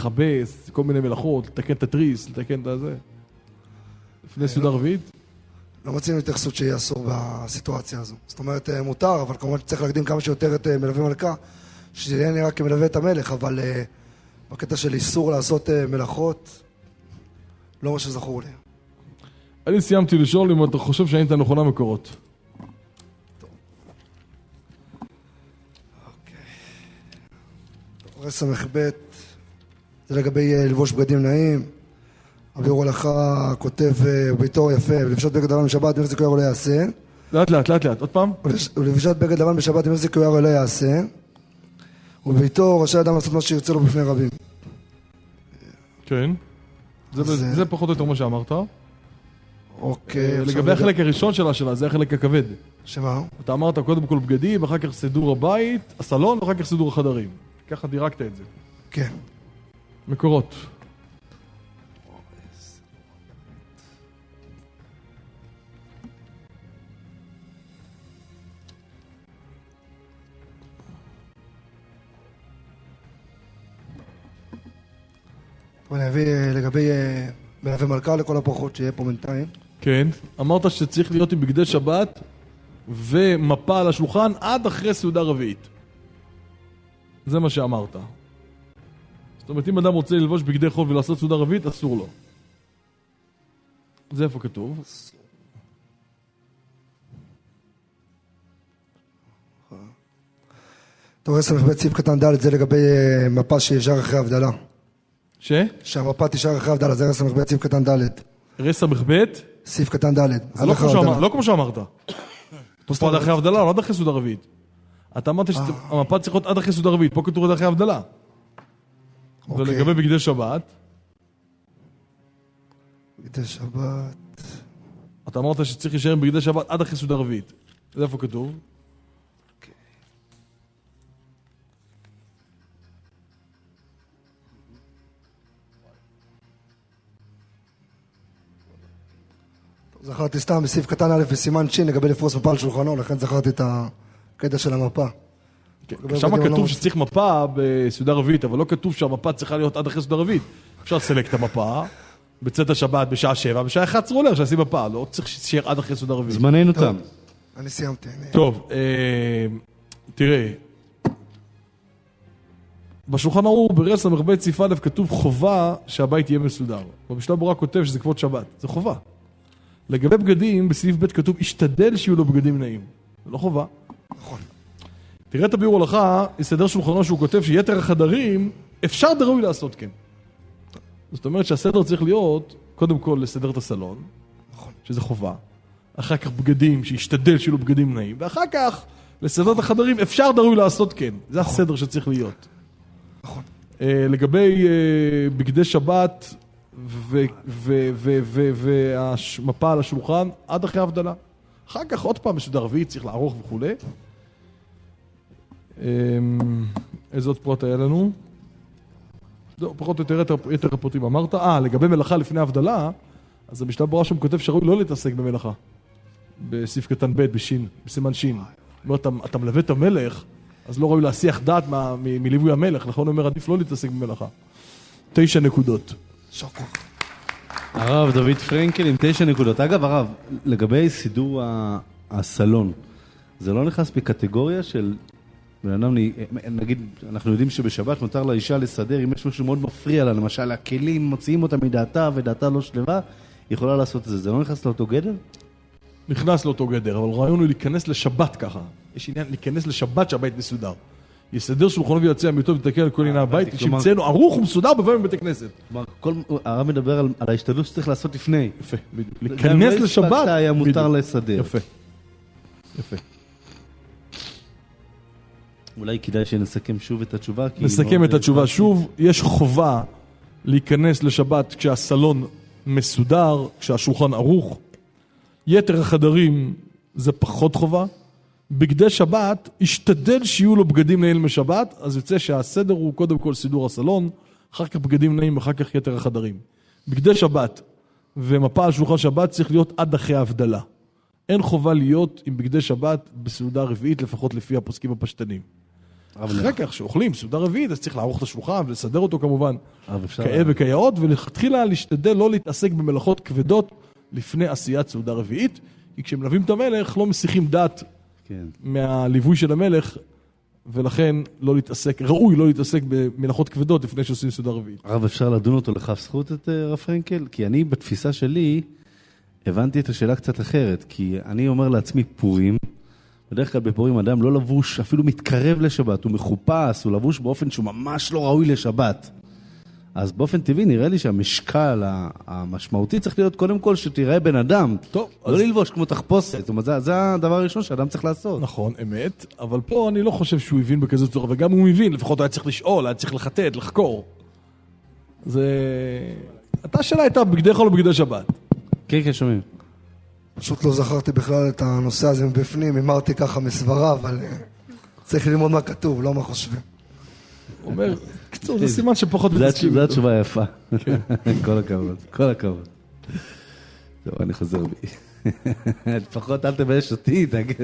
לכבס, כל מיני מלאכות, לתקן את התריס, לתקן את זה. לפני סעודה רביעית? לא מציעים התייחסות שיהיה אסור בסיטואציה הזו. זאת אומרת, מותר, אבל כמובן צריך להקדים כמה שיותר את מלווה מלכה, שזה יהיה נראה כמלווה את המלך, אבל בקטע של איסור לעשות מלאכות, לא מה שזכור לי. אני סיימתי לשאול אם אתה חושב שהיית נכונה מקורות. רס"ב, זה לגבי לבוש בגדים נעים. אביאור הלכה כותב ביתו יפה, ולבשת בגד לבן בשבת, אם זה כיוער לא יעשה. לאט, עוד פעם. ולבשת בגד לבן בשבת, אם זה כיוער לא יעשה. וביתו רשאי אדם לעשות מה שירצה לו בפני רבים. כן. זה פחות או יותר מה שאמרת. אוקיי. לגבי החלק הראשון שלה, זה החלק הכבד. שמה? אתה אמרת קודם כל בגדים, אחר כך סידור הבית, הסלון, ואחר כך סידור החדרים. ככה דירקת את זה. כן. מקורות. אני אביא לגבי מלווה מלכה לכל הפחות שיהיה פה בינתיים. כן. אמרת שצריך להיות עם בגדי שבת ומפה על השולחן עד אחרי סעודה רביעית. זה מה שאמרת. זאת אומרת, אם אדם רוצה ללבוש בגדי חול ולעשות סעודה רביעית, אסור לו. זה איפה כתוב? טוב, רס"ב סעיף קטן ד' זה לגבי מפה שישר אחרי הבדלה. שהמפה תישאר אחרי הבדלה, זה רס"ב סעיף קטן ד'. רס"ב? סעיף קטן ד'. לא כמו שאמרת. פה עד אחרי הבדלה, לא עד אחרי סעודה רביעית. אתה אמרת שהמפה צריך להיות עד אחרי סעודה רביעית, פה כתוב עד אחרי הבדלה. ולגבי בגדי שבת? בגדי שבת... אתה אמרת שצריך להישאר עם בגדי שבת עד אחרי סעודה רביעית. זה איפה כתוב? זכרתי סתם בסעיף קטן א' בסימן שין לגבי לפרוס מפה על שולחנו, לכן זכרתי את הקטע של המפה. שם כתוב שצריך מפה בסעודה רביעית, אבל לא כתוב שהמפה צריכה להיות עד אחרי סעודה רביעית. אפשר לסלק את המפה, בצאת השבת בשעה 7, בשעה 11 עולה שעשי מפה, לא צריך שיהיה עד אחרי סעודה רביעית. זמננו תם. אני סיימתי. טוב, תראה, בשולחן ערוך ברס"ב סעיף א' כתוב חובה שהבית יהיה מסודר. במשנה ברורה כותב שזה כבוד שבת, זה חובה. לגבי בגדים, בסעיף ב' כתוב, השתדל שיהיו לו בגדים נעים. זה לא חובה. נכון. תראה את הביאור הלכה, יסדר שולחנו שהוא כותב שיתר החדרים, אפשר דראוי לעשות כן. זאת אומרת שהסדר צריך להיות, קודם כל לסדר את הסלון, נכון. שזה חובה. אחר כך בגדים, שישתדל שיהיו לו בגדים נעים, ואחר כך לסדר את החדרים, אפשר דראוי לעשות כן. זה הסדר שצריך להיות. נכון. לגבי בגדי שבת, והמפה על השולחן עד אחרי הבדלה. אחר כך עוד פעם בסעודה רביעית צריך לערוך וכו'. איזה עוד פרוט היה לנו? זהו, פחות או יותר יתר הפרוטים אמרת. לגבי מלאכה לפני הבדלה, אז המשנה ברורה שם כותב שראוי לא להתעסק במלאכה. בסעיף קטן ב' בשין, בסימן שין. זאת אומרת, אתה מלווה את המלך, אז לא ראוי להסיח דעת מליווי המלך, לכן אומר עדיף לא להתעסק במלאכה. 9 נקודות. שוקו. הרב דוד פרנקל עם 9 נקודות. אגב, הרב, לגבי סידור הסלון, זה לא נכנס בקטגוריה של, נגיד, אנחנו יודעים שבשבת מותר לאישה לסדר, אם יש משהו מאוד מפריע לה, למשל, הכלים מוציאים אותה מדעתה ודעתה לא שלווה, היא יכולה לעשות את זה. זה לא נכנס לאותו גדר? נכנס לאותו גדר, אבל רעיון הוא להיכנס לשבת ככה. יש עניין להיכנס לשבת שהבית מסודר. יסדר שולחנו ויוצא מיטוב ותקל על כל עניין הבית, שימצאנו ערוך ומסודר בבוא מבית הכנסת. הרב מדבר על ההשתדלות שצריך לעשות לפני. יפה, בדיוק. להיכנס לשבת. גם לא הספקת היה מותר לסדר. יפה. יפה. אולי כדאי שנסכם שוב את התשובה. נסכם את התשובה שוב. יש חובה להיכנס לשבת כשהסלון מסודר, כשהשולחן ערוך. יתר החדרים זה פחות חובה. בגדי שבת, השתדל שיהיו לו בגדים נעים משבת, אז יוצא שהסדר הוא קודם כל סידור הסלון, אחר כך בגדים נעים, אחר כך יתר החדרים. בגדי שבת ומפה על שולחן שבת צריך להיות עד אחרי ההבדלה. אין חובה להיות עם בגדי שבת בסעודה רביעית, לפחות לפי הפוסקים הפשטנים. אחרי כך שאוכלים סעודה רביעית, אז צריך לערוך את השולחן ולסדר אותו כמובן, אפשר... כאה וכיאות, ולהתחילה להשתדל לא להתעסק במלאכות כבדות לפני עשיית סעודה רביעית, כי כשמלווים את המלך לא מסיחים דעת כן. מהליווי של המלך, ולכן לא להתעסק, ראוי לא להתעסק במלאכות כבדות לפני שעושים סעודה רביעית. הרב, אפשר לדון אותו לכף זכות את הרב פרנקל? כי אני בתפיסה שלי הבנתי את השאלה קצת אחרת, כי אני אומר לעצמי פורים, בדרך כלל בפורים אדם לא לבוש, אפילו מתקרב לשבת, הוא מחופש, הוא לבוש באופן שהוא ממש לא ראוי לשבת. אז באופן טבעי נראה לי שהמשקל המשמעותי צריך להיות קודם כל שתראה בן אדם. טוב, לא ללבוש כמו תחפושת. זאת אומרת, זה הדבר הראשון שאדם צריך לעשות. נכון, אמת, אבל פה אני לא חושב שהוא הבין בכזה צורה, וגם הוא מבין, לפחות היה צריך לשאול, היה צריך לחטט, לחקור. זה... השאלה הייתה בגדי חול או בגדי שבת. כן, כן, שומעים. פשוט לא זכרתי בכלל את הנושא הזה מבפנים, אמרתי ככה מסברה, אבל צריך ללמוד מה כתוב, לא מה חושבים. הוא אומר, קצור, זה סימן שפחות מתעסקים. זו התשובה יפה. כל הכבוד, כל הכבוד. טוב, אני חוזר בי. לפחות אל תבייש אותי, תגיד.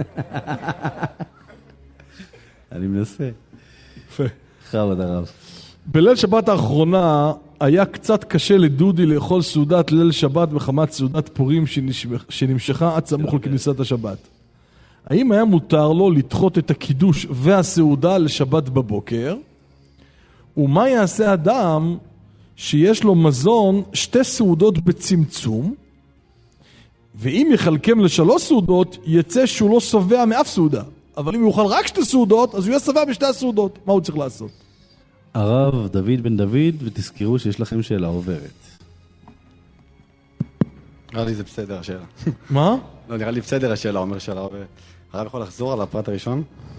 אני מנסה. יפה. חבוד הרב. בליל שבת האחרונה היה קצת קשה לדודי לאכול סעודת ליל שבת מחמת סעודת פורים שנמשכה עד סמוך לכניסת השבת. האם היה מותר לו לדחות את הקידוש והסעודה לשבת בבוקר? ומה יעשה אדם שיש לו מזון 2 סעודות בצמצום, ואם יחלקם ל3 סעודות יצא שהוא לא שבע מאף סעודה, אבל אם הוא יאכל רק 2 סעודות אז הוא יהיה שבע ב2 הסעודות. מה הוא צריך לעשות? הרב דוד בן דוד, ותזכרו שיש לכם שאלה עוברת. נראה לי זה בסדר השאלה. מה? לא, נראה לי בסדר השאלה, אומר שאלה עוברת. הרב יכול לחזור על הפרט הראשון?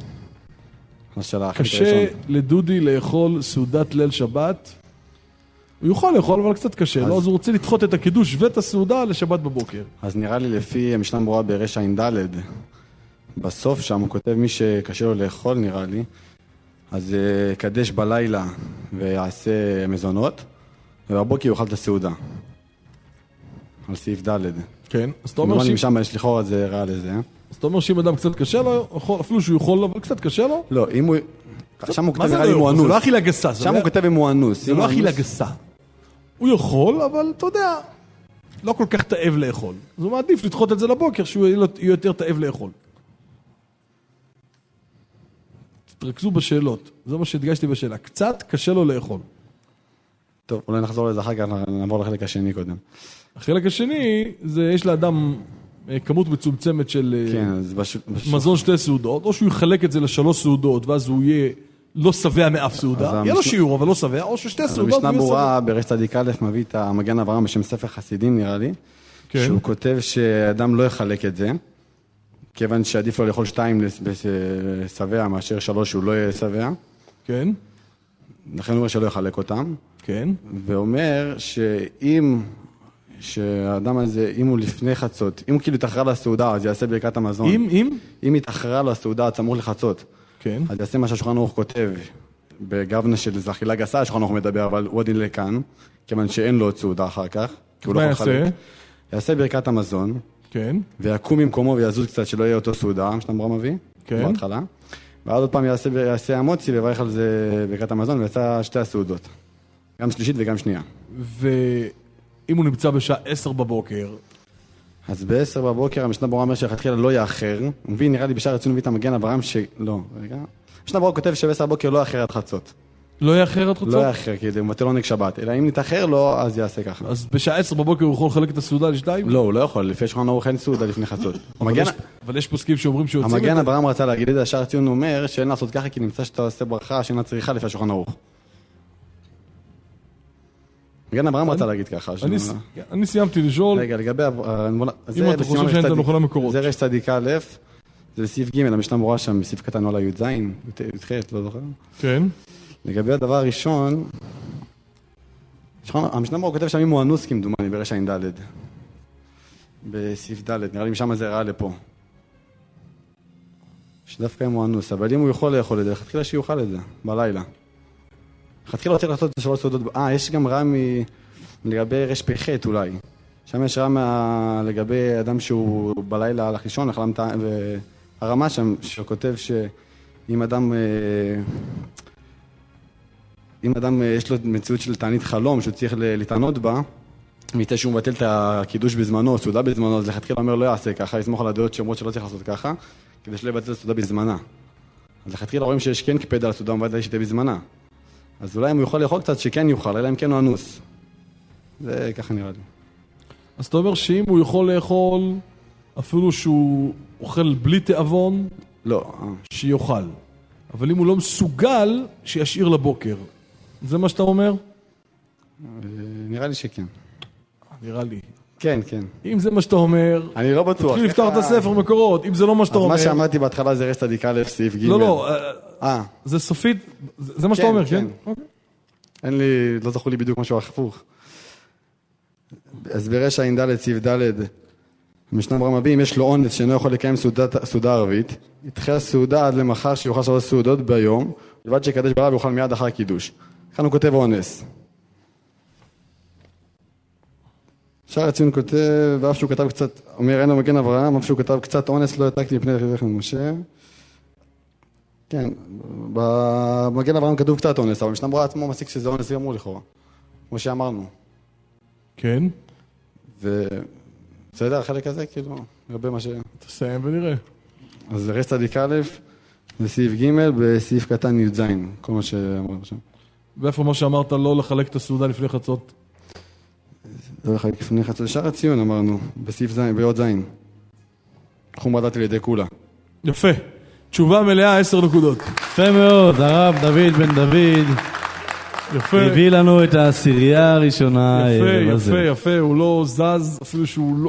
קשה לדודי לאכול סעודת ליל שבת. הוא יוכל לאכול, אבל קצת קשה. לא, אז הוא רוצה לדחות את הקידוש ואת הסעודה לשבת בבוקר. אז נראה לי לפי המשנה ברורה ברשע ע"ד, בסוף שם הוא כותב מי שקשה לו לאכול, נראה לי, אז קדש בלילה ויעשה מזונות, ובבוקר יאכל את הסעודה. על סעיף ד'. כן, אז אתה אומר שאם שם יש לכאורה זה רע לזה. אז אתה אומר שאם אדם קצת קשה לו, אפילו שהוא יכול, אבל קצת קשה לו? לא, אם הוא... שם הוא כותב נראה לי אם הוא אנוס. זה לא אכילה גסה. שם הוא כותב אם הוא אנוס. זה לא אכילה גסה. הוא יכול, אבל אתה יודע, לא כל כך תאב לאכול. אז הוא מעדיף לדחות את זה לבוקר, שהוא יהיה יותר תאב לאכול. תרכזו בשאלות. זה מה שהדגשתי בשאלה. קצת קשה לו לאכול. טוב, אולי נחזור לזה אחר כך, נעבור לחלק השני קודם. החלק השני, זה יש לאדם כמות מצומצמת של מזון 2 סעודות, או שהוא יחלק את זה ל3 סעודות, ואז הוא יהיה לא שבע מאף סעודה, יהיה לו שיעור, אבל לא שבע, או ש2 סעודות. המשנה ברורה ברש צדיק א' מביא את המגן אברהם בשם ספר חסידים, נראה לי, שהוא כותב שאדם לא יחלק את זה, כיוון שעדיף לו לאכול 2 שבע מאשר 3 שהוא לא יהיה שבע. כן. לכן הוא אומר שלא יחלק אותם. כן. ואומר שאם שהאדם הזה, אם הוא לפני חצות, אם הוא כאילו יתאחרה לסעודה, אז יעשה ברכת המזון. אם יתאחרה לסעודה, צמוך לחצות. כן. אז יעשה מה שהשולחן ערוך כותב, בגוונה של זו אכילה גסה, השולחן ערוך מדבר, אבל הוא עדין לכאן, כיוון שאין לו סעודה אחר כך. מה יעשה? יעשה ברכת המזון. כן. ויקום ממקומו ויזוז קצת שלא יהיה אותו סעודה, מה שאתה אמרה מביא. כן. בהתחלה. ואז עוד פעם יעשה המוצי ויברך על זה ברכת המזון, ויעשה 2 הסעודות. גם שלישית וגם שנייה. ואם הוא נמצא בשעה 10 בבוקר? אז ב-10 בבוקר המשנה ברורה אומר שהתחילה לא יאחר. הוא מביא, נראה לי בשעה רצינו מביא את המגן אברהם לא, רגע. המשנה ברורה כותב שב-10 בבוקר לא יאחר עד חצות. לא יאחר עד חצות? לא יאחר, כי הוא מבטל עונג שבת. אלא אם נתאחר לו, אז יעשה ככה. אז בשעה 10 בבוקר הוא יכול לחלק את הסעודה ל2? לא, הוא לא יכול. לפי שולחן ערוך אין סעודה לפני חצות. אבל יש פוסקים שאומרים שהוא יוצאים את זה. המגן אברהם רצה להגיד את זה, השער ציון אומר שאין לעשות ככה, כי נמצא שאתה עושה ברכה שאינה צריכה לפי השולחן ערוך. מגן אברהם רצה להגיד ככה. אני סיימתי לשאול. רגע, לגבי... אם אתה חושב שאין את הנוכל המקורות. זה רש צדיק א', זה לסעיף ג', המשנה ברורה שם, בסעיף קטן על י"ז, י"ח, לא זוכר. כן. לגבי הדבר הראשון, המשנה ברורה כותב שם אם הוא אנוס כמדומני ברש ע"ד. בסעיף ד', נראה לי משם זה ראה לפה. שדווקא אם הוא אנוס, אבל אם הוא יכול לאכול את זה, חתחילה שיוכל את זה, בלילה. חתחילה צריך לעשות את 3 סעודות, יש גם רע לגבי רש פ"ח אולי. שם יש רע לגבי אדם שהוא בלילה הלך לישון, והרמה שם שכותב אם אדם יש לו מציאות של תענית חלום שהוא צריך להתענות בה, ויצא שהוא מבטל את הקידוש בזמנו, סעודה בזמנו, אז לכתחילה אומר לא יעשה ככה, יסמוך על הדעות שאומרות שלא צריך לעשות ככה, כדי שלא יבטל סעודה בזמנה. אז לכתחילה רואים שיש כן קפד על הסעודה, מבטל שתהיה בזמנה. אז אולי אם הוא יכול לאכול קצת, שכן יוכל, אלא אם כן הוא אנוס. זה ככה נראה לי. אז אתה אומר שאם הוא יכול לאכול, אפילו שהוא אוכל בלי תאבון, לא. שיוכל. אבל אם הוא לא מסוגל, שישאיר לבוקר. זה מה שאתה אומר? נראה לי שכן. נראה לי. כן, כן. אם זה מה שאתה אומר, אני לא בטוח. תתחיל לפתוח את הספר מקורות. אם זה לא מה שאתה אומר... אז מה שאמרתי בהתחלה זה רש צדיק א' סעיף ג'. לא, זה סופית, זה מה שאתה אומר, כן? אין לי, לא זכו לי בדיוק משהו הפוך. אז ברש ע"ד סעיף ד' משנה ברורה מביא, אם יש לו אונס שאינו יכול לקיים סעודה ערבית, יתחיל הסעודה עד למחר שיוכל 3 סעודות ביום, לבד שיקדש בלילה ויוכל מיד אחר הקידוש. כאן הוא כותב אונס. שער הציון כותב, ואף שהוא כתב קצת, אומר אין לו מגן אברהם, אף שהוא כתב קצת אונס לא העתקתי מפני רכב משה. כן, במגן אברהם כתוב קצת אונס, אבל משנה ברורה עצמו מסיק שזה אונס גמור לכאורה, כמו שאמרנו. כן. בסדר, החלק הזה, כאילו, לגבי מה ש... תסיים ונראה. אז רש צדיק א' בסעיף ג' בסעיף קטן י"ז, כל מה שאמרנו עכשיו. ואיפה מה שאמרת לא לחלק את הסעודה לפני חצות? לא לחלק לפני חצות, שער הציון אמרנו, בסעיף ז', בי"ז. חום רדת על ידי כולה. יפה. תשובה מלאה 10 נקודות. יפה מאוד, הרב דוד בן דוד. יפה. הביא לנו את העשירייה הראשונה. יפה, הוא לא זז, אפילו שהוא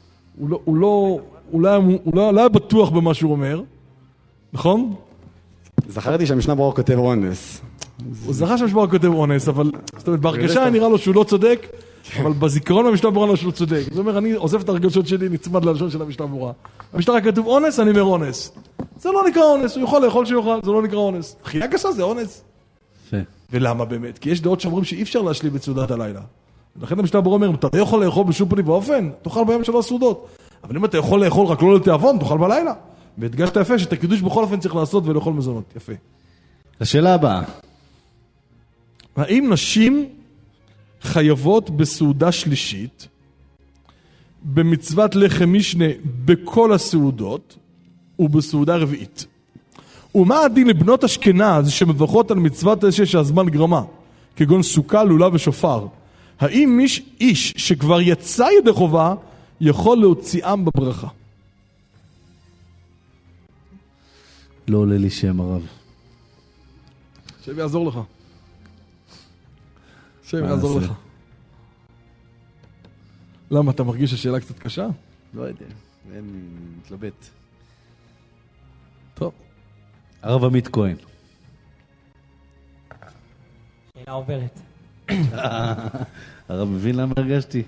לא היה בטוח במה שהוא אומר, נכון? זכרתי שהמשנה ברורה כותב אונס. הוא זכר שהמשנה ברורה כותב אונס, אבל זאת אומרת, בהרגשה נראה לו שהוא לא צודק, אבל בזיכרון המשנה ברורה לו שהוא צודק. זאת אומרת, אני עוזב את הרגשות שלי, נצמד ללשון של המשנה ברורה. המשנה רק כתוב אונס, אני אומר אונס. זה לא נקרא אונס, הוא יכול לאכול שיוכל, זה לא נקרא אונס. חייה קשה זה אונס. ולמה באמת? כי יש דעות שאומרים שאי אפשר להשלים את סעודת הלילה. לכן המשנה ברורה אומר, אתה יכול לאכול בשום פנים ואופן, תאכל ביום 3 סעודות. אבל אם אתה יכול לאכול רק לא לתיאבון, תאכל בלילה. והדגשת יפה שאת הקידוש בכל אופן צריך לעשות ולאכול מזונות. יפה. השאלה הבאה. האם נשים חייבות בסעודה שלישית, במצוות לחם משנה בכל הסעודות, ובסעודה רביעית? ומה הדין לבנות אשכנז שמברכות על מצוות שהזמן גרמה, כגון סוכה, לולה ושופר? האם איש שכבר יצא ידי חובה יכול להוציאם בברכה? לא עולה לי שם הרב. שם יעזור לך. שם יעזור לך. למה, אתה מרגיש שהשאלה קצת קשה? לא יודע, אין מתלבט. טוב. הרב עמית כהן. שאלה עוברת. הרב מבין למה הרגשתי?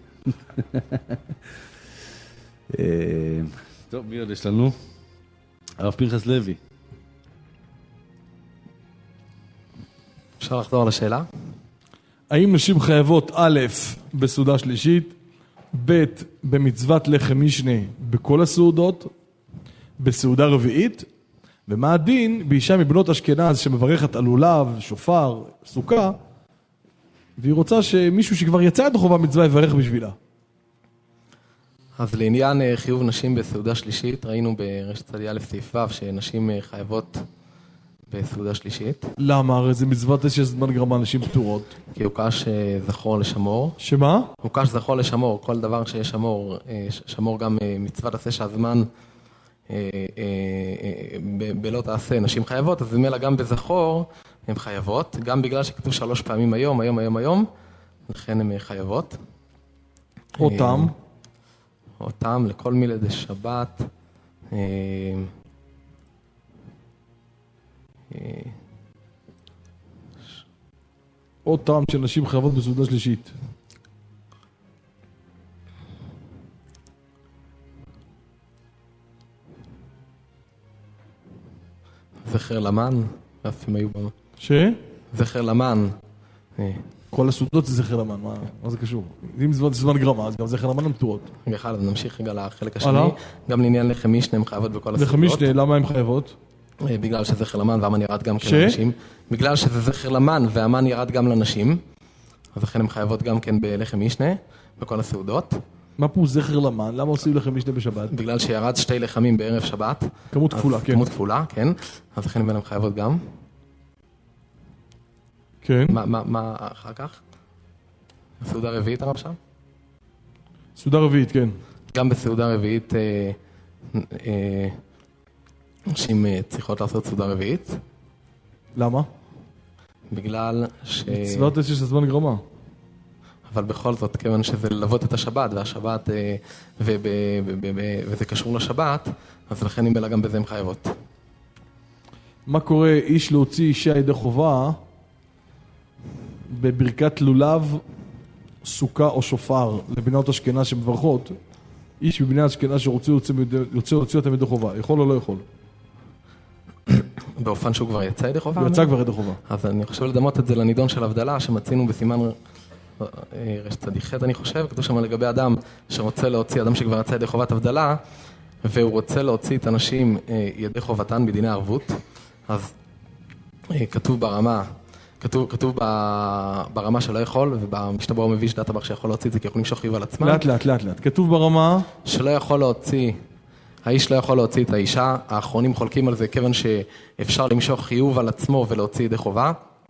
טוב, מי עוד יש לנו? הרב פנחס לוי. אפשר לחזור על השאלה? האם נשים חייבות א' בסעודה שלישית, ב' במצוות לחם משנה בכל הסעודות, בסעודה רביעית, ומה הדין באישה מבנות אשכנז שמברכת על לולב, שופר, סוכה, והיא רוצה שמישהו שכבר יצא את החובה מצווה יברך בשבילה? אז לעניין חיוב נשים בסעודה שלישית, ראינו ברש צדיק א' סעיף ו' שנשים חייבות בסעודה שלישית. למה? הרי זה מצוות שזמן גרמה נשים פטורות. כי הוקש זכור לשמור. שמה? הוקש זכור לשמור. כל דבר שיש שמור, שמור גם מצוות עשה שהזמן בלא תעשה נשים חייבות, אז ממילא גם בזכור הן חייבות, גם בגלל שכתוב 3 פעמים היום, לכן הן חייבות. אותם? אותם לכל מילה דשבת. עוד טעם של נשים חייבות בסעודה שלישית. זכר למן, אף אם היו במה. זכר למן. כל הסעודות זה זכר למן, מה זה קשור? אם זה זמן גרמה, אז גם זכר למן הן פטורות. רגע, נמשיך רגע לחלק השני. גם לעניין לחם משנה הן חייבות בכל הסעודות. לחם משנה, למה הן חייבות? בגלל שזה זכר למן והמן ירד גם כן לנשים. בגלל שזה זכר למן והמן ירד גם לנשים, אז לכן הן חייבות גם כן בלחם משנה, בכל הסעודות. מה פה זכר למן? למה עושים לחם משנה בשבת? בגלל שירד 2 לחמים בערב שבת. כמות כפולה, כן. כמות כפולה, כן. אז לכן הן חייבות גם. כן. מה אחר כך? סעודה רביעית הרב שם? סעודה רביעית, כן. גם בסעודה רביעית נשים צריכות לעשות סעודה רביעית. למה? בגלל מצוות יש זמן גרמה. אבל בכל זאת, כיוון שזה ללוות את השבת, והשבת, וזה קשור לשבת, אז לכן ממילא גם בזה הם חייבות. מה קורה איש להוציא אישה ידי חובה בברכת לולב, סוכה או שופר לבנות אשכנז שמברכות? איש בבני אשכנז שרוצה להוציא אותם ידי חובה, יכול או לא יכול? באופן שהוא כבר יצא ידי חובה? הוא יצא כבר ידי חובה. אז אני חושב לדמות את זה לנידון של הבדלה, שמצינו בסימן רשת צדיק ח' אני חושב, כתוב שם לגבי אדם שרוצה להוציא, אדם שכבר יצא ידי חובת הבדלה, והוא רוצה להוציא את הנשים ידי חובתן בדיני ערבות, אז כתוב ברמה שלא יכול, ובמשנה ברורה מביא שדעת הבח שיכול להוציא את זה, כי יכול למשוך חיוב על עצמם. לאט. כתוב ברמה שלא יכול להוציא, האיש לא יכול להוציא את האישה, האחרונים חולקים על זה, כיוון שאפשר למשוך חיוב על עצמו ולהוציא ידי חובה.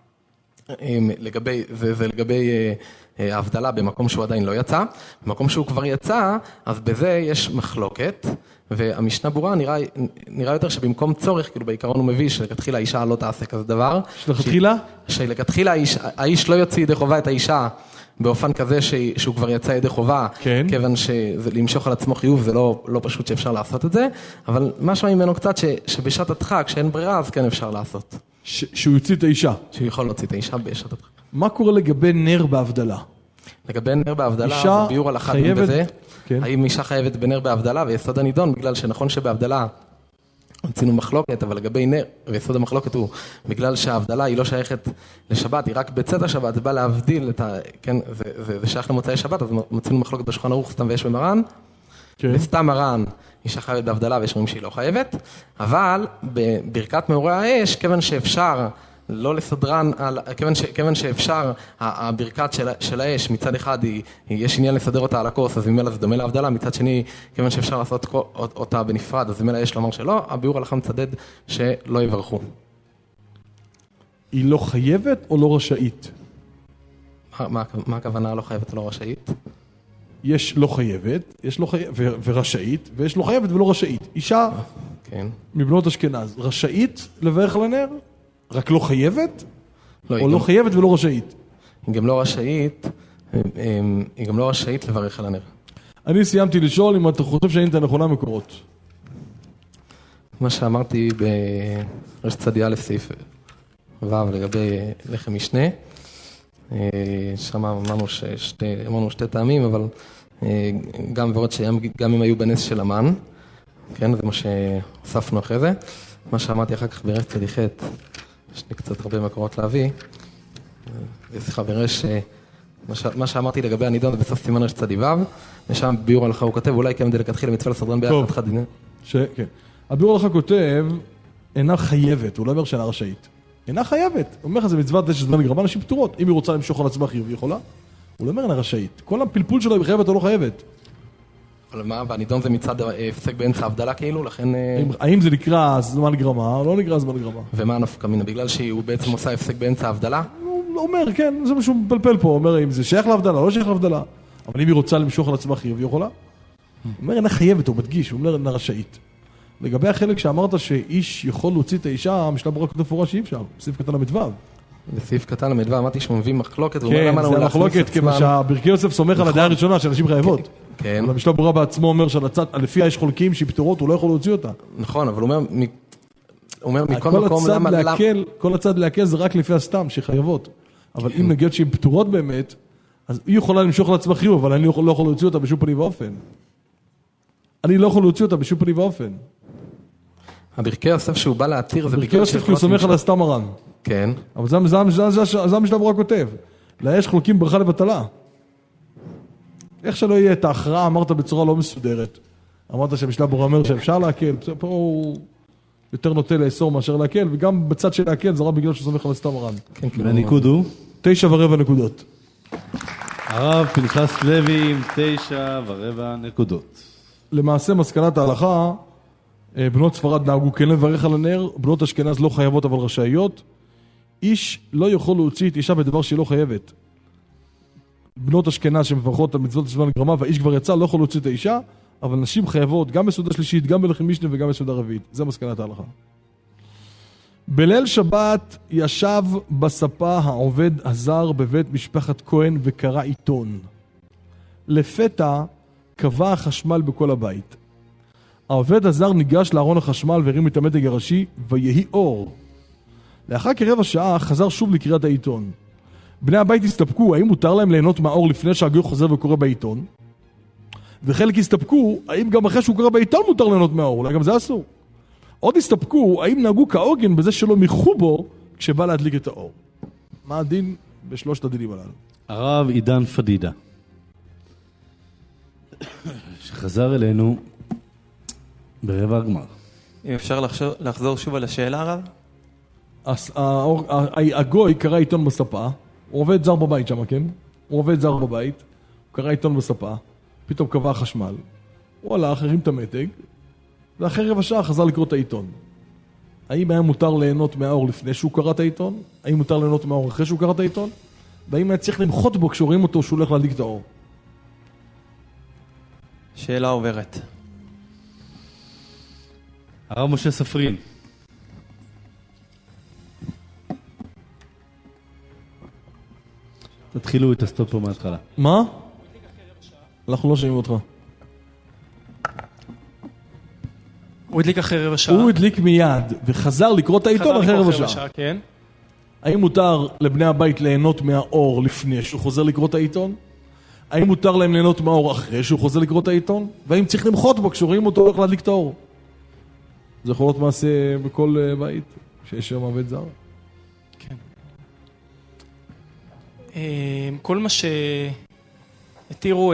זה לגבי ההבדלה במקום שהוא עדיין לא יצא. במקום שהוא כבר יצא, אז בזה יש מחלוקת, והמשנה ברורה נראה יותר שבמקום צורך, כאילו בעיקרון הוא מביא שלכתחילה האישה לא תעשה כזה דבר. שלכתחילה האיש לא יוציא ידי חובה את האישה באופן כזה שהוא כבר יצא ידי חובה, כן. כיוון שלמשוך על עצמו חיוב זה לא פשוט שאפשר לעשות את זה, אבל משהו ממנו קצת שבשעת הדחק, כשאין ברירה, אז כן אפשר לעשות. שהוא יוציא את האישה. שהוא יכול להוציא את האישה בשעת הדחק. מה קורה לגבי נר בהבדלה? לגבי נר בהבדלה, זה ביור על אחד בזה. כן. האם אישה חייבת בנר בהבדלה, ויסוד הנידון, בגלל שנכון שבהבדלה רצינו מחלוקת, אבל לגבי נר, ויסוד המחלוקת הוא, בגלל שההבדלה היא לא שייכת לשבת, היא רק בצאת השבת, זה בא להבדיל את כן, זה שייך למוצאי שבת, אז מצינו מחלוקת בשולחן ערוך סתם ויש במרן, כן. וסתם מרן, אישה חייבת בהבדלה, ויש רואים שהיא לא חייבת, אבל בברכת מאורי האש, כיוון שאפשר לא לסדרן, כיוון שאפשר, הברכת של האש, מצד אחד יש עניין לסדר אותה על הכוס, אז ממילא זה דומה להבדלה, מצד שני, כיוון שאפשר לעשות אותה בנפרד, אז ממילא יש לומר שלא, הביאור הלכה מצדד שלא יברכו. היא לא חייבת או לא רשאית? מה הכוונה לא חייבת או לא רשאית? יש לא חייבת, יש לא חייבת ורשאית, ויש לא חייבת ולא רשאית. אישה כן. מבנות אשכנז, רשאית לברך על הנר? רק לא חייבת? או לא חייבת ולא רשאית? היא גם לא רשאית לברך על הנר. אני סיימתי לשאול אם אתה חושב שהיית הנכונה מקורות. מה שאמרתי ברשת צדיה א' סעיף ו' לגבי לחם משנה, שם אמרנו שתי טעמים, אבל גם ועוד שגם אם היו בנס של המן, כן, זה מה שהוספנו אחרי זה. מה שאמרתי אחר כך ברשת צדיה ח' יש לי קצת הרבה מקורות להביא. סליחה, מה שאמרתי לגבי הנידון זה בסוף סימן רשת צדיה ו', ושם ביאור הלכה הוא כותב, אולי כמדי לכתחילה מצווה לסדרן ביחד חד דינה. כן. הביאור הלכה כותב, אינה חייבת, הוא לא אומר שאינה רשאית. אינה חייבת. הוא אומר לך, זה מצוות יש זמן גרמה, נשים פטורות. אם היא רוצה למשוך על עצמה חיוב, היא יכולה. הוא לא אומר אינה רשאית. כל הפלפול שלו היא חייבת או לא חייבת. אבל מה, והנידון זה מצד הפסק באמצע הבדלה כאילו, לכן... האם זה נקרא זמן גרמה או לא נקרא זמן גרמה? ומה הנפקא מינה? בגלל שהוא בעצם עושה הפסק באמצע הבדלה? הוא אומר, כן, זה משהו מפלפל פה. הוא אומר, אם זה שייך להבדלה, לא שייך להבדלה. אבל אם היא רוצה למשוך על עצמה חיוב, היא יכולה. הוא אומר, אינה חייבת, הוא מדגיש, הוא אומר, אינה רשאית. לגבי החלק שאמרת שאיש יכול להוציא את האישה, המשנה ברורה כתוב מפורש שאי אפשר, בסעיף קטן למדוו. בסעיף קטן למדוו, אמרתי שהוא מביא מחלוקת, כן, זה המחלוקת, כיוון שהברכי יוסף סומך על הדעה הראשונה, שאנשים חייבות. כן. אבל המשנה ברורה בעצמו אומר שלפי יש חולקים שהיא פטורות, הוא לא יכול להוציא אותה. נכון, אבל הוא אומר מכל מקום, כל הצד להקל זה רק לפי הסתם, שחייבות. אבל אם נגיד שהן פטורות באמת, אז היא יכולה למשוך לעצמה חיוב, אבל אני לא יכול להוציא אותה בשום פנים ואופן. אני לא יכול להוציא אותה בשום פנים ואופן. הברכי יוסף שהוא בא להתיר זה ברכי יוסף כי הוא סומך על הסתם מרן. כן. אבל זה המשנה ברורה כותב. לה יש חולקים ברכה לבטלה. איך שלא יהיה את ההכרעה, אמרת בצורה לא מסודרת. אמרת שהמשנה ברורה אומר שאפשר להקל. פה הוא יותר נוטה לאסור מאשר להקל, וגם בצד של להקל זה רק בגלל שסומך על סתם מרן. והניקוד הוא? 9.25 נקודות. הרב פנחס לוי עם 9.25 נקודות. למעשה מסקנת ההלכה, בנות ספרד נהגו כן לברך על הנר, בנות אשכנז לא חייבות אבל רשאיות. איש לא יכול להוציא את אישה בדבר שהיא לא חייבת. בנות אשכנז שמברכות על מצוות זמן גרמה והאיש כבר יצא, לא יכול להוציא את האישה, אבל נשים חייבות גם בסעודה שלישית, גם בלחם משנה וגם בסעודה רביעית. זה מסקנת ההלכה. בליל שבת ישב בספה העובד הזר בבית משפחת כהן וקרא עיתון. לפתע קבע החשמל בכל הבית. העובד הזר ניגש לארון החשמל והרים את המתג הראשי ויהי אור. לאחר כרבע שעה חזר שוב לקריאת העיתון. בני הבית הסתפקו, האם מותר להם ליהנות מהאור לפני שהגוי חוזר וקורא בעיתון? וחלק הסתפקו, האם גם אחרי שהוא קורא בעיתון מותר ליהנות מהאור? אולי גם זה אסור. עוד הסתפקו, האם נהגו כהוגן בזה שלא מיחו בו כשבא להדליק את האור? מה הדין בשלושת הדינים הללו? הרב עידן פדידה, שחזר אלינו ברבע הגמר. אם אפשר לחזור שוב על השאלה, הרב? הגוי קרא עיתון בספה, הוא עובד זר בבית שם, כן? הוא עובד זר בבית, הוא קרא עיתון בספה, פתאום קבע חשמל, הוא הלך, הרים את המתג, ואחרי רבע שעה חזר לקרוא את העיתון. האם היה מותר ליהנות מהאור לפני שהוא קרא את העיתון? האם מותר ליהנות מהאור אחרי שהוא קרא את העיתון? והאם היה צריך למחות בו כשרואים אותו שהוא הולך להדליק את האור? שאלה עוברת. הרב משה ספרין. תתחילו את הסטופ פה מההתחלה. מה? אנחנו לא שומעים אותך. הוא הדליק אחרי רבע שעה. הוא הדליק מיד וחזר לקרוא את העיתון אחרי רבע שעה. כן. האם מותר לבני הבית ליהנות מהאור לפני שהוא חוזר לקרוא את העיתון? האם מותר להם ליהנות מהאור אחרי שהוא חוזר לקרוא את העיתון? והאם צריך למחות בו כשרואים אותו הולך להדליק את האור? זה יכול להיות מעשה בכל בית שיש שם עובד זר. כן. כל מה שהתירו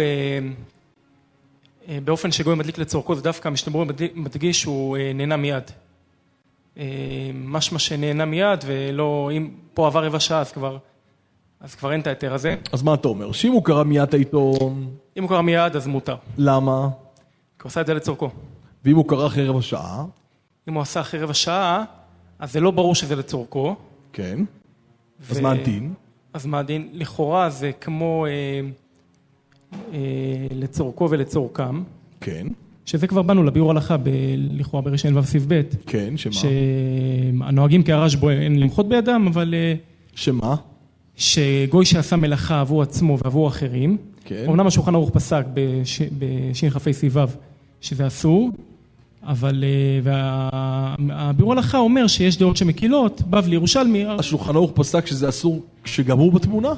באופן שגוי מדליק לצורכו, זה דווקא המשתמרו מדגיש שהוא נהנה מיד. משמע שנהנה מיד, ולא, אם פה עבר רבע שעה, אז כבר אין את היתר הזה. אז מה אתה אומר? שאם הוא קרא מיד את העיתון... אם הוא קרא מיד, אז מותר. למה? כי הוא עשה את זה לצורכו. ואם הוא קרא אחרי רבע שעה? אם הוא עשה אחרי רבע שעה, אז זה לא ברור שזה לצורכו. כן. אז מה הדין? אז מה הדין? לכאורה זה כמו לצורכו ולצורכם. כן. שזה כבר באנו לביאור הלכה לכאורה בראשון ו' סעיף ב'. כן, שמה? שהנוהגים כהרשב"א אין למחות בידם, אבל... שמה? שגוי שעשה מלאכה עבור עצמו ועבור אחרים. כן. אמנם השולחן ערוך פסק בש"כ סעיף ו' שזה אסור, אבל הביאור הלכה אומר שיש דעות שמקילות, בבלי ירושלמי... השולחן ערוך פסק שזה אסור כשגם הוא בתמונה?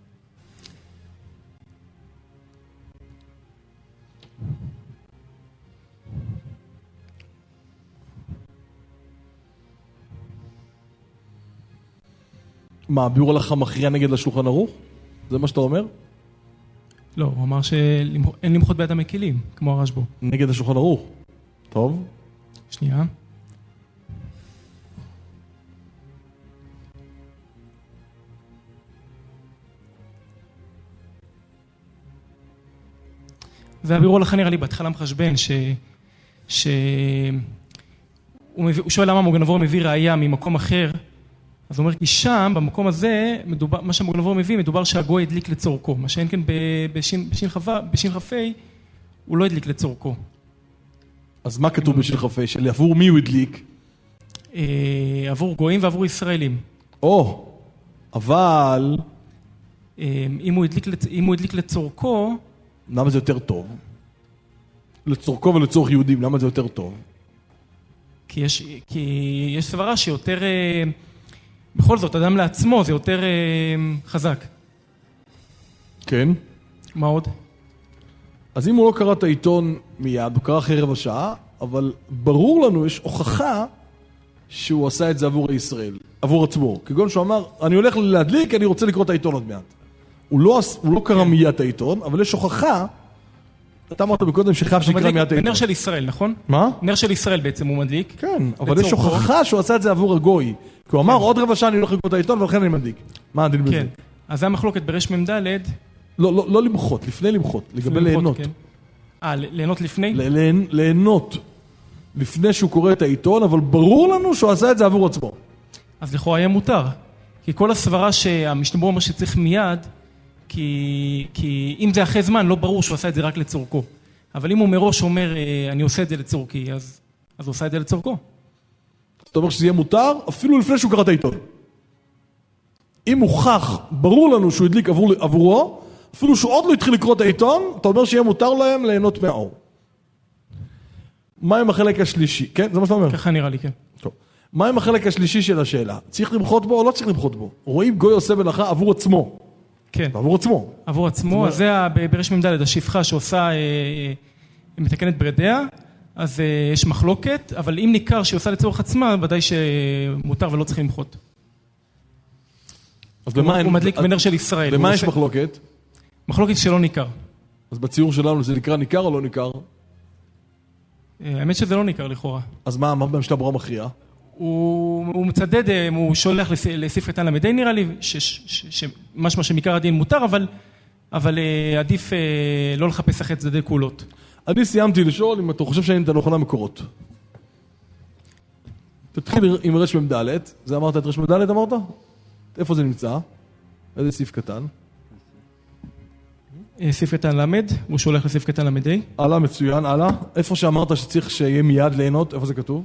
מה, הביאור הלכה מכריע נגד השולחן ערוך? זה מה שאתה אומר? לא, הוא אמר שאין למחות ביד המקילים, כמו הרשב"א. נגד השולחן ערוך. טוב. שנייה. והביאור הלכה נראה לי בהתחלה מחשבן שהוא שואל למה מוגן אברהם מביא ראייה ממקום אחר, אז הוא אומר כי שם במקום הזה מדובר, מה שמוגן אברהם מביא מדובר שהגוי הדליק לצורכו, מה שאין כן בשין חפי הוא לא הדליק לצורכו. אז מה כתוב בשין חפי? עבור מי הוא הדליק? עבור גויים ועבור ישראלים. אבל אם הוא הדליק לצורכו, למה זה יותר טוב? לצורכו ולצורך יהודים, למה זה יותר טוב? כי יש סברה שיותר, בכל זאת, אדם לעצמו זה יותר חזק. כן. מה עוד? אז אם הוא לא קרא את העיתון מיד, הוא קרא אחרי רבע שעה, אבל ברור לנו, יש הוכחה שהוא עשה את זה עבור ישראל, עבור עצמו. כגון שהוא אמר, אני הולך להדליק, אני רוצה לקרוא את העיתון עוד מעט. הוא לא קרא מיד את העיתון, אבל יש הוכחה אתה אמרת בקודם שחייב שיקרא מיד העיתון. בנר של ישראל, נכון? מה? נר של ישראל בעצם הוא מדליק. כן, אבל יש הוכחה שהוא עשה את זה עבור הגוי. כי הוא אמר, עוד רבע שעה אני הולך לקרוא את העיתון, ולכן אני מדליק. מה הדין בזה? כן, אז זה המחלוקת ברש ממדלת. לא למחות, לפני למחות, לגבי ליהנות. ליהנות לפני? ליהנות. לפני שהוא קורא את העיתון, אבל ברור לנו שהוא עשה את זה עבור עצמו. אז לכאורה היה מותר. כי כל הסברה שהמשנה ברורה אומר שצריך מיד, כי אם זה אחרי זמן, לא ברור שהוא עשה את זה רק לצורכו. אבל אם הוא מראש אומר, אני עושה את זה לצורכי, אז הוא עושה את זה לצורכו. זאת אומרת שזה יהיה מותר, אפילו לפני שהוא קרא את העיתון. אם הוכח, ברור לנו שהוא הדליק עבורו, אפילו שהוא עוד לא התחיל לקרוא את העיתון, אתה אומר שיהיה מותר להם ליהנות מהאור. מה עם החלק השלישי? כן? זה מה שאתה אומר? ככה נראה לי, כן. טוב. מה עם החלק השלישי של השאלה? צריך למחות בו או לא צריך למחות בו? רואים גוי עושה מלאכה עבור עצמו. כן. עבור עצמו. עבור עצמו, אז זה ברש ממדלת, השפחה שעושה, מתקנת ברדיה, אז יש מחלוקת, אבל אם ניכר שהיא עושה לצורך עצמה, ודאי שמותר ולא צריך למחות. הוא מדליק בנר של ישראל. למה יש מחלוקת? מחלוקת שלא ניכר. אז בציור שלנו זה נקרא ניכר או לא ניכר? האמת שזה לא ניכר לכאורה. אז מה המשנה ברורה מכריע? הוא מצדד, הוא שולח לספר קטן למדי נראה לי, שמשמע שמעיקר הדין מותר, אבל עדיף לא לחפש אחרי צדדי קולות. אני סיימתי לשאול אם אתה חושב שאני את הנכונה מקורות. תתחיל עם רש ממדלת, זה אמרת את רש ממדלת אמרת? איפה זה נמצא? איזה סעיף קטן? סעיף קטן למד, הוא שולח לסעיף קטן למדי. הלאה, מצוין, הלאה. איפה שאמרת שצריך שיהיה מיד ליהנות, איפה זה כתוב?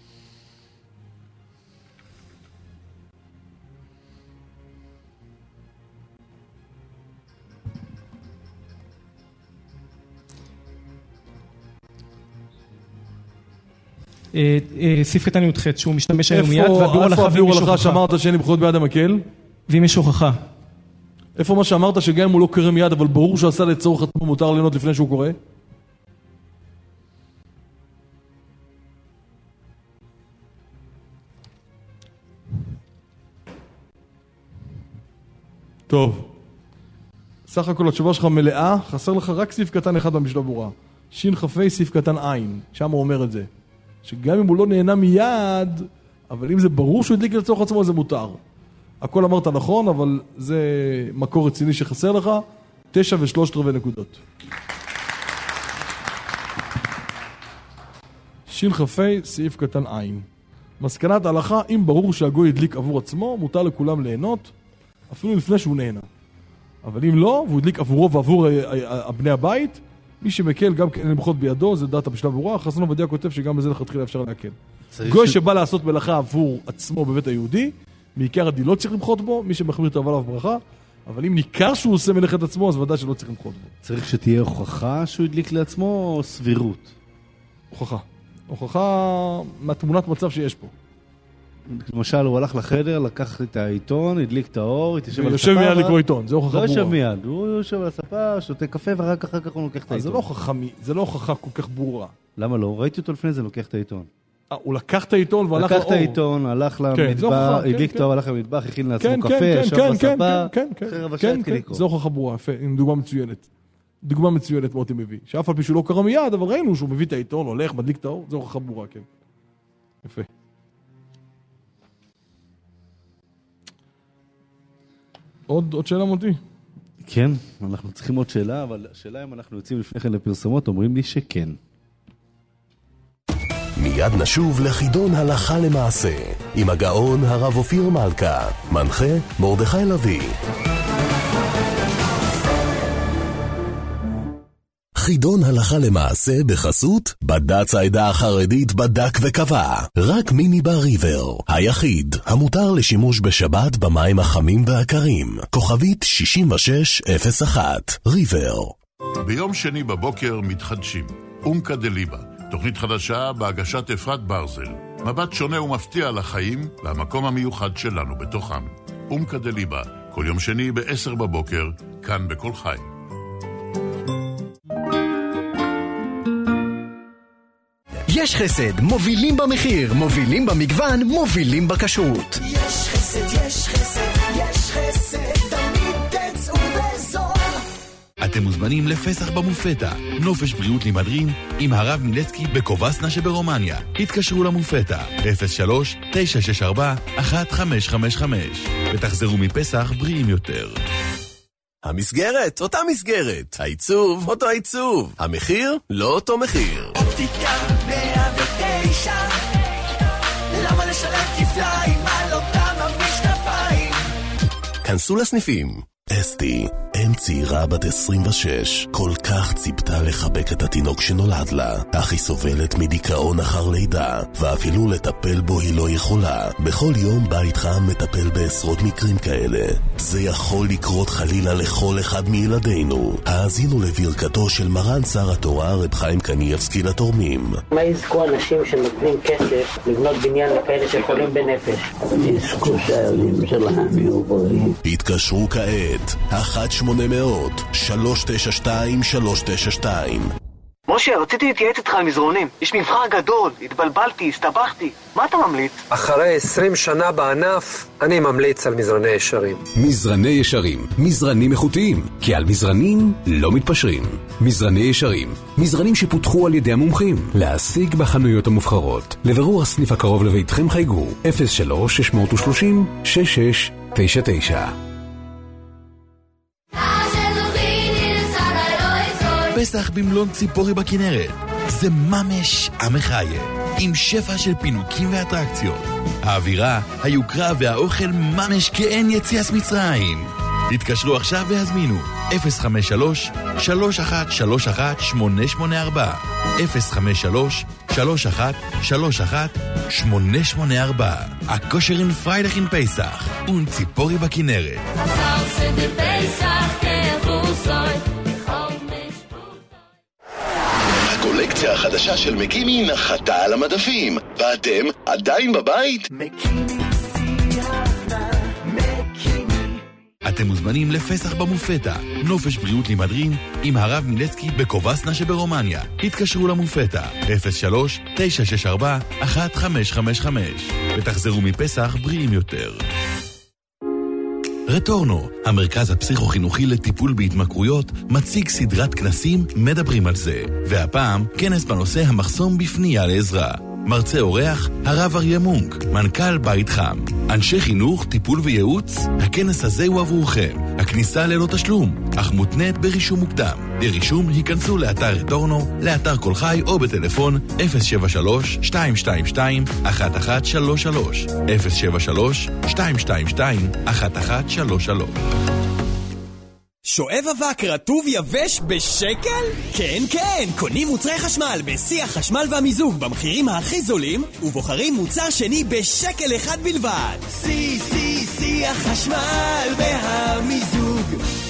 סעיף קטן י"ח, שהוא משתמש היום מיד, איפה הביאור הלכה שאמרת שאין למחות ביד המקל? ואם יש הוכחה. איפה מה שאמרת שגם אם הוא לא קורא מיד, אבל ברור שהוא עשה לצורך עצמו מותר ליהנות לפני שהוא קורא? טוב. סך הכל התשובה שלך מלאה, חסר לך רק סעיף קטן אחד במשנה ברורה. שין חפי סעיף קטן עין, שם הוא אומר את זה. שגם אם הוא לא נהנה מיד, אבל אם זה ברור שהוא הדליק לצורך עצמו, זה מותר. הכל אמרת נכון, אבל זה מקור רציני שחסר לך, 9.75 נקודות. שין חפי, סעיף קטן עין. מסקנת ההלכה, אם ברור שהגוי הדליק עבור עצמו, מותר לכולם ליהנות, אפילו לפני שהוא נהנה. אבל אם לא, והוא הדליק עבורו ועבור בני הבית, מי שמקל גם למחות בידו, זה דעת המשנה ברורה, חסן עובדיה כותב שגם בזה לכתחילה אפשר להקל. גוי שבא לעשות מלאכה עבור עצמו בבית היהודי, מעיקר הדין לא צריך למחות בו, מי שמחמיר תרבה עליו ברכה, אבל אם ניכר שהוא עושה מלאכת עצמו, אז ודאי שלא צריך למחות בו. צריך שתהיה הוכחה שהוא הדליק לעצמו או סבירות? הוכחה. הוכחה מהתמונת מצב שיש פה. למשל, הוא הלך לחדר, לקח את העיתון, הדליק את האור, התיישב על הספה. יושב מיד לקרוא עיתון, זה הוכחה ברורה. לא יושב מיד, הוא יושב על הספה, שותה קפה, ורק אחר כך הוא לוקח את העיתון. זה לא הוכחה כל כך ברורה. למה לא? ראיתי אותו לפני זה, לוקח את העיתון. הוא לקח את העיתון והלך לאור. לקח את העיתון, הלך למטבח, הדליק את האור, הלך למטבח, הכין לעצמו קפה, ישב על הספה, אחרי רבע שעה התחיל לקרוא. זה הוכחה ברורה, יפה, עם דוגמה מצוינת. דוגמה מצוינת מוטי מביא. שאף על פי שהוא לא קרא מיד, אבל ראינו שהוא מביא את העיתון, הולך, מדליק את האור, זה הוכחה ברורה, כן. יפה. עוד שאלה מוטי? כן, אנחנו צריכים עוד שאלה, אבל השאלה אם אנחנו יוצאים לפני כן לפרסומות, אומרים לי שכן. מיד נשוב לחידון הלכה למעשה, עם הגאון הרב אופיר מלכה, מנחה מרדכי לוי. חידון הלכה למעשה בחסות בד"ץ העדה החרדית בדק וקבע. רק מיני בר ריבר, היחיד המותר לשימוש בשבת במים החמים והקרים. כוכבית 6601 ריבר. ביום שני בבוקר מתחדשים. אומקה דליבה, תוכנית חדשה בהגשת אפרת ברזל. מבט שונה ומפתיע על החיים והמקום המיוחד שלנו בתוכם. אומקה דליבה, כל יום שני ב-10 בבוקר, כאן בכל חי. יש חסד, מובילים במחיר, מובילים במגוון, מובילים בכשרות. יש חסד, יש חסד, יש חסד, תמיד תצאו בזול. אתם מוזמנים לפסח במופתה, נופש בריאות למדרין, עם הרב מילצקי בקובסנה שברומניה. התקשרו למופתה, 03-964-1555, ותחזרו מפסח בריאים יותר. המסגרת, אותה מסגרת. העיצוב, אותו העיצוב. המחיר, לא אותו מחיר. אופטיקה 109, למה לשלם כפליים על אותם המשקפיים? כנסו לסניפים. אסתי, אם צעירה בת 26, כל כך ציפתה לחבק את התינוק שנולד לה, אך היא סובלת מדיכאון אחר לידה, ואפילו לטפל בו היא לא יכולה. בכל יום בית חם מטפל בעשרות מקרים כאלה. זה יכול לקרות חלילה לכל אחד מילדינו. האזינו לברכתו של מרן שר התורה רב חיים קניאבסקי לתורמים. מה יזכו אנשים שנותנים כסף לבנות בניין לכאלה שחולים בנפש? יזכו שהילדים שלהם יהיו בריאים. התקשרו כעת 1-800-392-392. משה, רציתי להתייעץ איתך על מזרונים. יש מבחר גדול, התבלבלתי, הסתבכתי. מה אתה ממליץ? אחרי 20 שנה בענף, אני ממליץ על מזרני ישרים. מזרני ישרים, מזרנים איכותיים, כי על מזרנים לא מתפשרים. מזרני ישרים, מזרנים שפותחו על ידי המומחים, להשיג בחנויות המובחרות. לבירור הסניף הקרוב לביתכם חייגו 03-630-6699. פסח במלון ציפורי בכנרת, זה ממש המחיה, עם שפע של פינוקים ואטרקציות. האווירה, היוקרה והאוכל ממש כאין יציאת מצרים. תתקשרו עכשיו והזמינו 053-3131-884 053-3131-884. הכושר אין פריידך אין פסח ציפורי בכנרת. הקולקציה החדשה של מקימי נחתה על המדפים, ואתם עדיין בבית? אתם מוזמנים לפסח במופתה, נופש בריאות למדרין, עם הרב מילצקי בקובסנה שברומניה. התקשרו למופתה, 03-964-1555, ותחזרו מפסח בריאים יותר. רטורנו, המרכז הפסיכו-חינוכי לטיפול בהתמכרויות, מציג סדרת כנסים מדברים על זה. והפעם, כנס בנושא המחסום בפנייה לעזרה. מרצה אורח, הרב אריה מונק, מנכ"ל בית חם. אנשי חינוך, טיפול וייעוץ, הכנס הזה הוא עבורכם. הכניסה ללא תשלום, אך מותנית ברישום מוקדם. לרישום היכנסו לאתר רטורנו, לאתר כל חי או בטלפון 073-222-1133 073-222-1133. שואב אבק רטוב יבש בשקל? כן, כן, קונים מוצרי חשמל בשיח חשמל והמיזוג במחירים הכי זולים, ובוחרים מוצר שני בשקל אחד בלבד. שיח חשמל והמיזוג.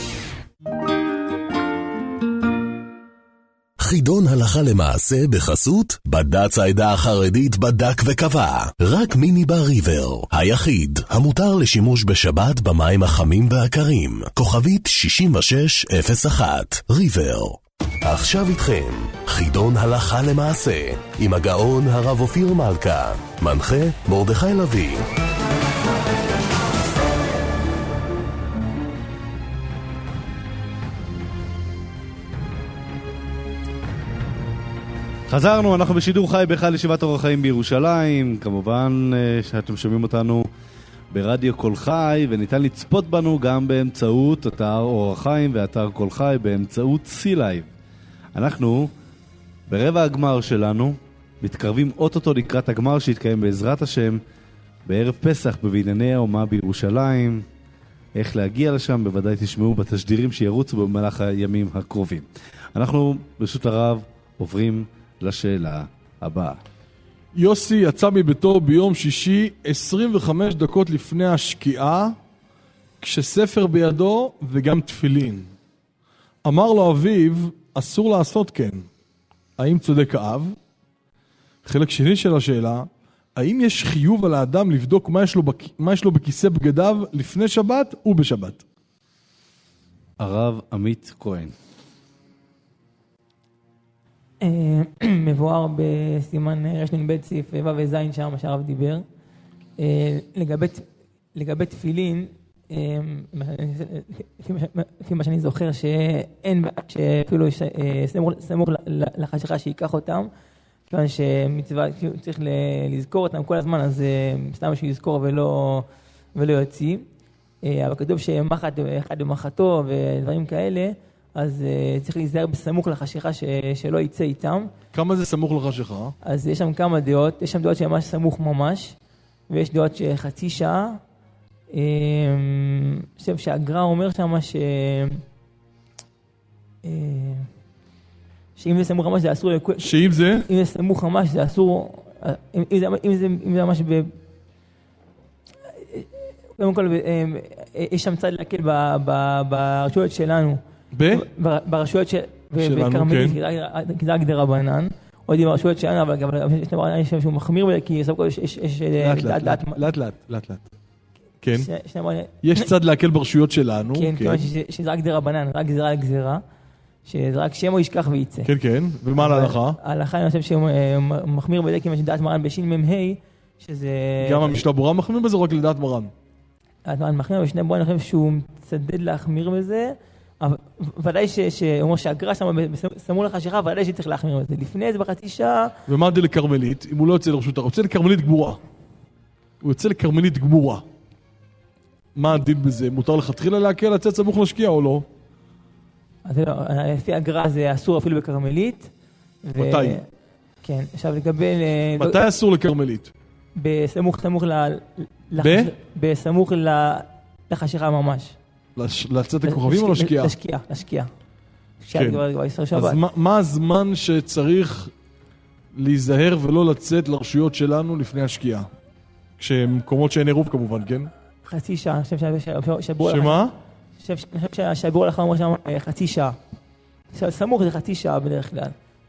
חידון הלכה למעשה בחסות בד"ץ העדה החרדית בדק וקבע. רק מיני בר ריבר, היחיד המותר לשימוש בשבת במים החמים והקרים. כוכבית 6601 ריבר. עכשיו איתכם חידון הלכה למעשה עם הגאון הרב אופיר מלכה, מנחה מרדכי לוי. חזרנו, אנחנו בשידור חי בהיכל ישיבת אור החיים בירושלים. כמובן שאתם שומעים אותנו ברדיו כל חי, וניתן לצפות בנו גם באמצעות אתר אור החיים ואתר כל חי באמצעות C-Live. אנחנו ברבע הגמר שלנו מתקרבים אוטוטו לקראת הגמר שהתקיים בעזרת השם בערב פסח בבנייני האומה בירושלים. איך להגיע לשם בוודאי תשמעו בתשדירים שירוצו במהלך הימים הקרובים. אנחנו ברשות הרב עוברים לשאלה הבאה. יוסי יצא מביתו ביום שישי 25 דקות לפני השקיעה, כשספר בידו וגם תפילין. אמר לו אביו, אסור לעשות כן. האם צודק האב? חלק שני של השאלה, האם יש חיוב על האדם לבדוק מה יש לו בכיסא בגדיו לפני שבת ובשבת? הרב עמית כהן. מבואר בסימן רש"ן ב' סעיף ו' וז' שם שהרב דיבר. לגבי תפילין, לפי מה שאני זוכר, שאפילו סמוך לחשיכה שיקח אותם, כיוון שמצווה צריך לזכור אותם כל הזמן, אז סתם שהוא יזכור ולא יוציא. אבל כתוב שמחט אחד במחתו ודברים כאלה, אז צריך להיזהר בסמוך לחשיכה שלא יצא איתם. כמה זה סמוך לחשיכה? אז יש שם כמה דעות, יש שם דעות שממש סמוך ממש, ויש דעות שחצי שעה. אני חושב שהגר"א אומר שם שאם זה סמוך ממש זה אסור שאם זה? אם זה סמוך ממש זה אסור, אם זה ממש קודם כל יש שם צד להקל ברשויות שלנו, ברשויות שלנו, כי זה רק דרבנן, עוד עם הרשויות שלנו, אבל יש שם שהוא מחמיר, כי סוף כל יש לאט. כן, יש צד להקל ברשויות שלנו. כן, שזה רק דרבנן, רק גזירה לגזירה, שזה רק שם או ישכח וייצא. כן, כן, ומה על ההלכה? ההלכה אני חושב שהוא מחמיר בזה, כי דעת מרן בשין מ"ה, שזה... גם המשנה ברורה מחמיר בזה, רק לדעת מרן. דעת מרן מחמיר, בשני ברורה אני חושב שהוא מצדד להחמיר בזה, אבל ודאי שאומר שהגר"א שם סמוך לחשיכה, ודאי שצריך להחמיר בזה. לפני זה בחצי שעה... ומה דין לקרמלית? אם הוא לא יוצא לרשות הרב, יוצא לקרמלית גמורה. הוא יוצא לקרמלית גמורה. מה הדין בזה? מותר לכתחילה להקל לצאת סמוך לשקיעה או לא? אז לפי הגר"א זה אסור אפילו בקרמלית. מתי? כן, עכשיו לגבי... מתי אסור לקרמלית? בסמוך לחשיכה ממש. לצאת לכוכבים או לשקיעה? לשקיעה. כן. אז מה הזמן שצריך להיזהר ולא לצאת לרשויות שלנו לפני השקיעה? כשמקומות שאין עירוב כמובן, כן? חצי שעה, אני חושב שהשבוע... שמה? אני חושב שהשבוע לך אומר שם חצי שעה. סמוך זה חצי שעה בדרך כלל.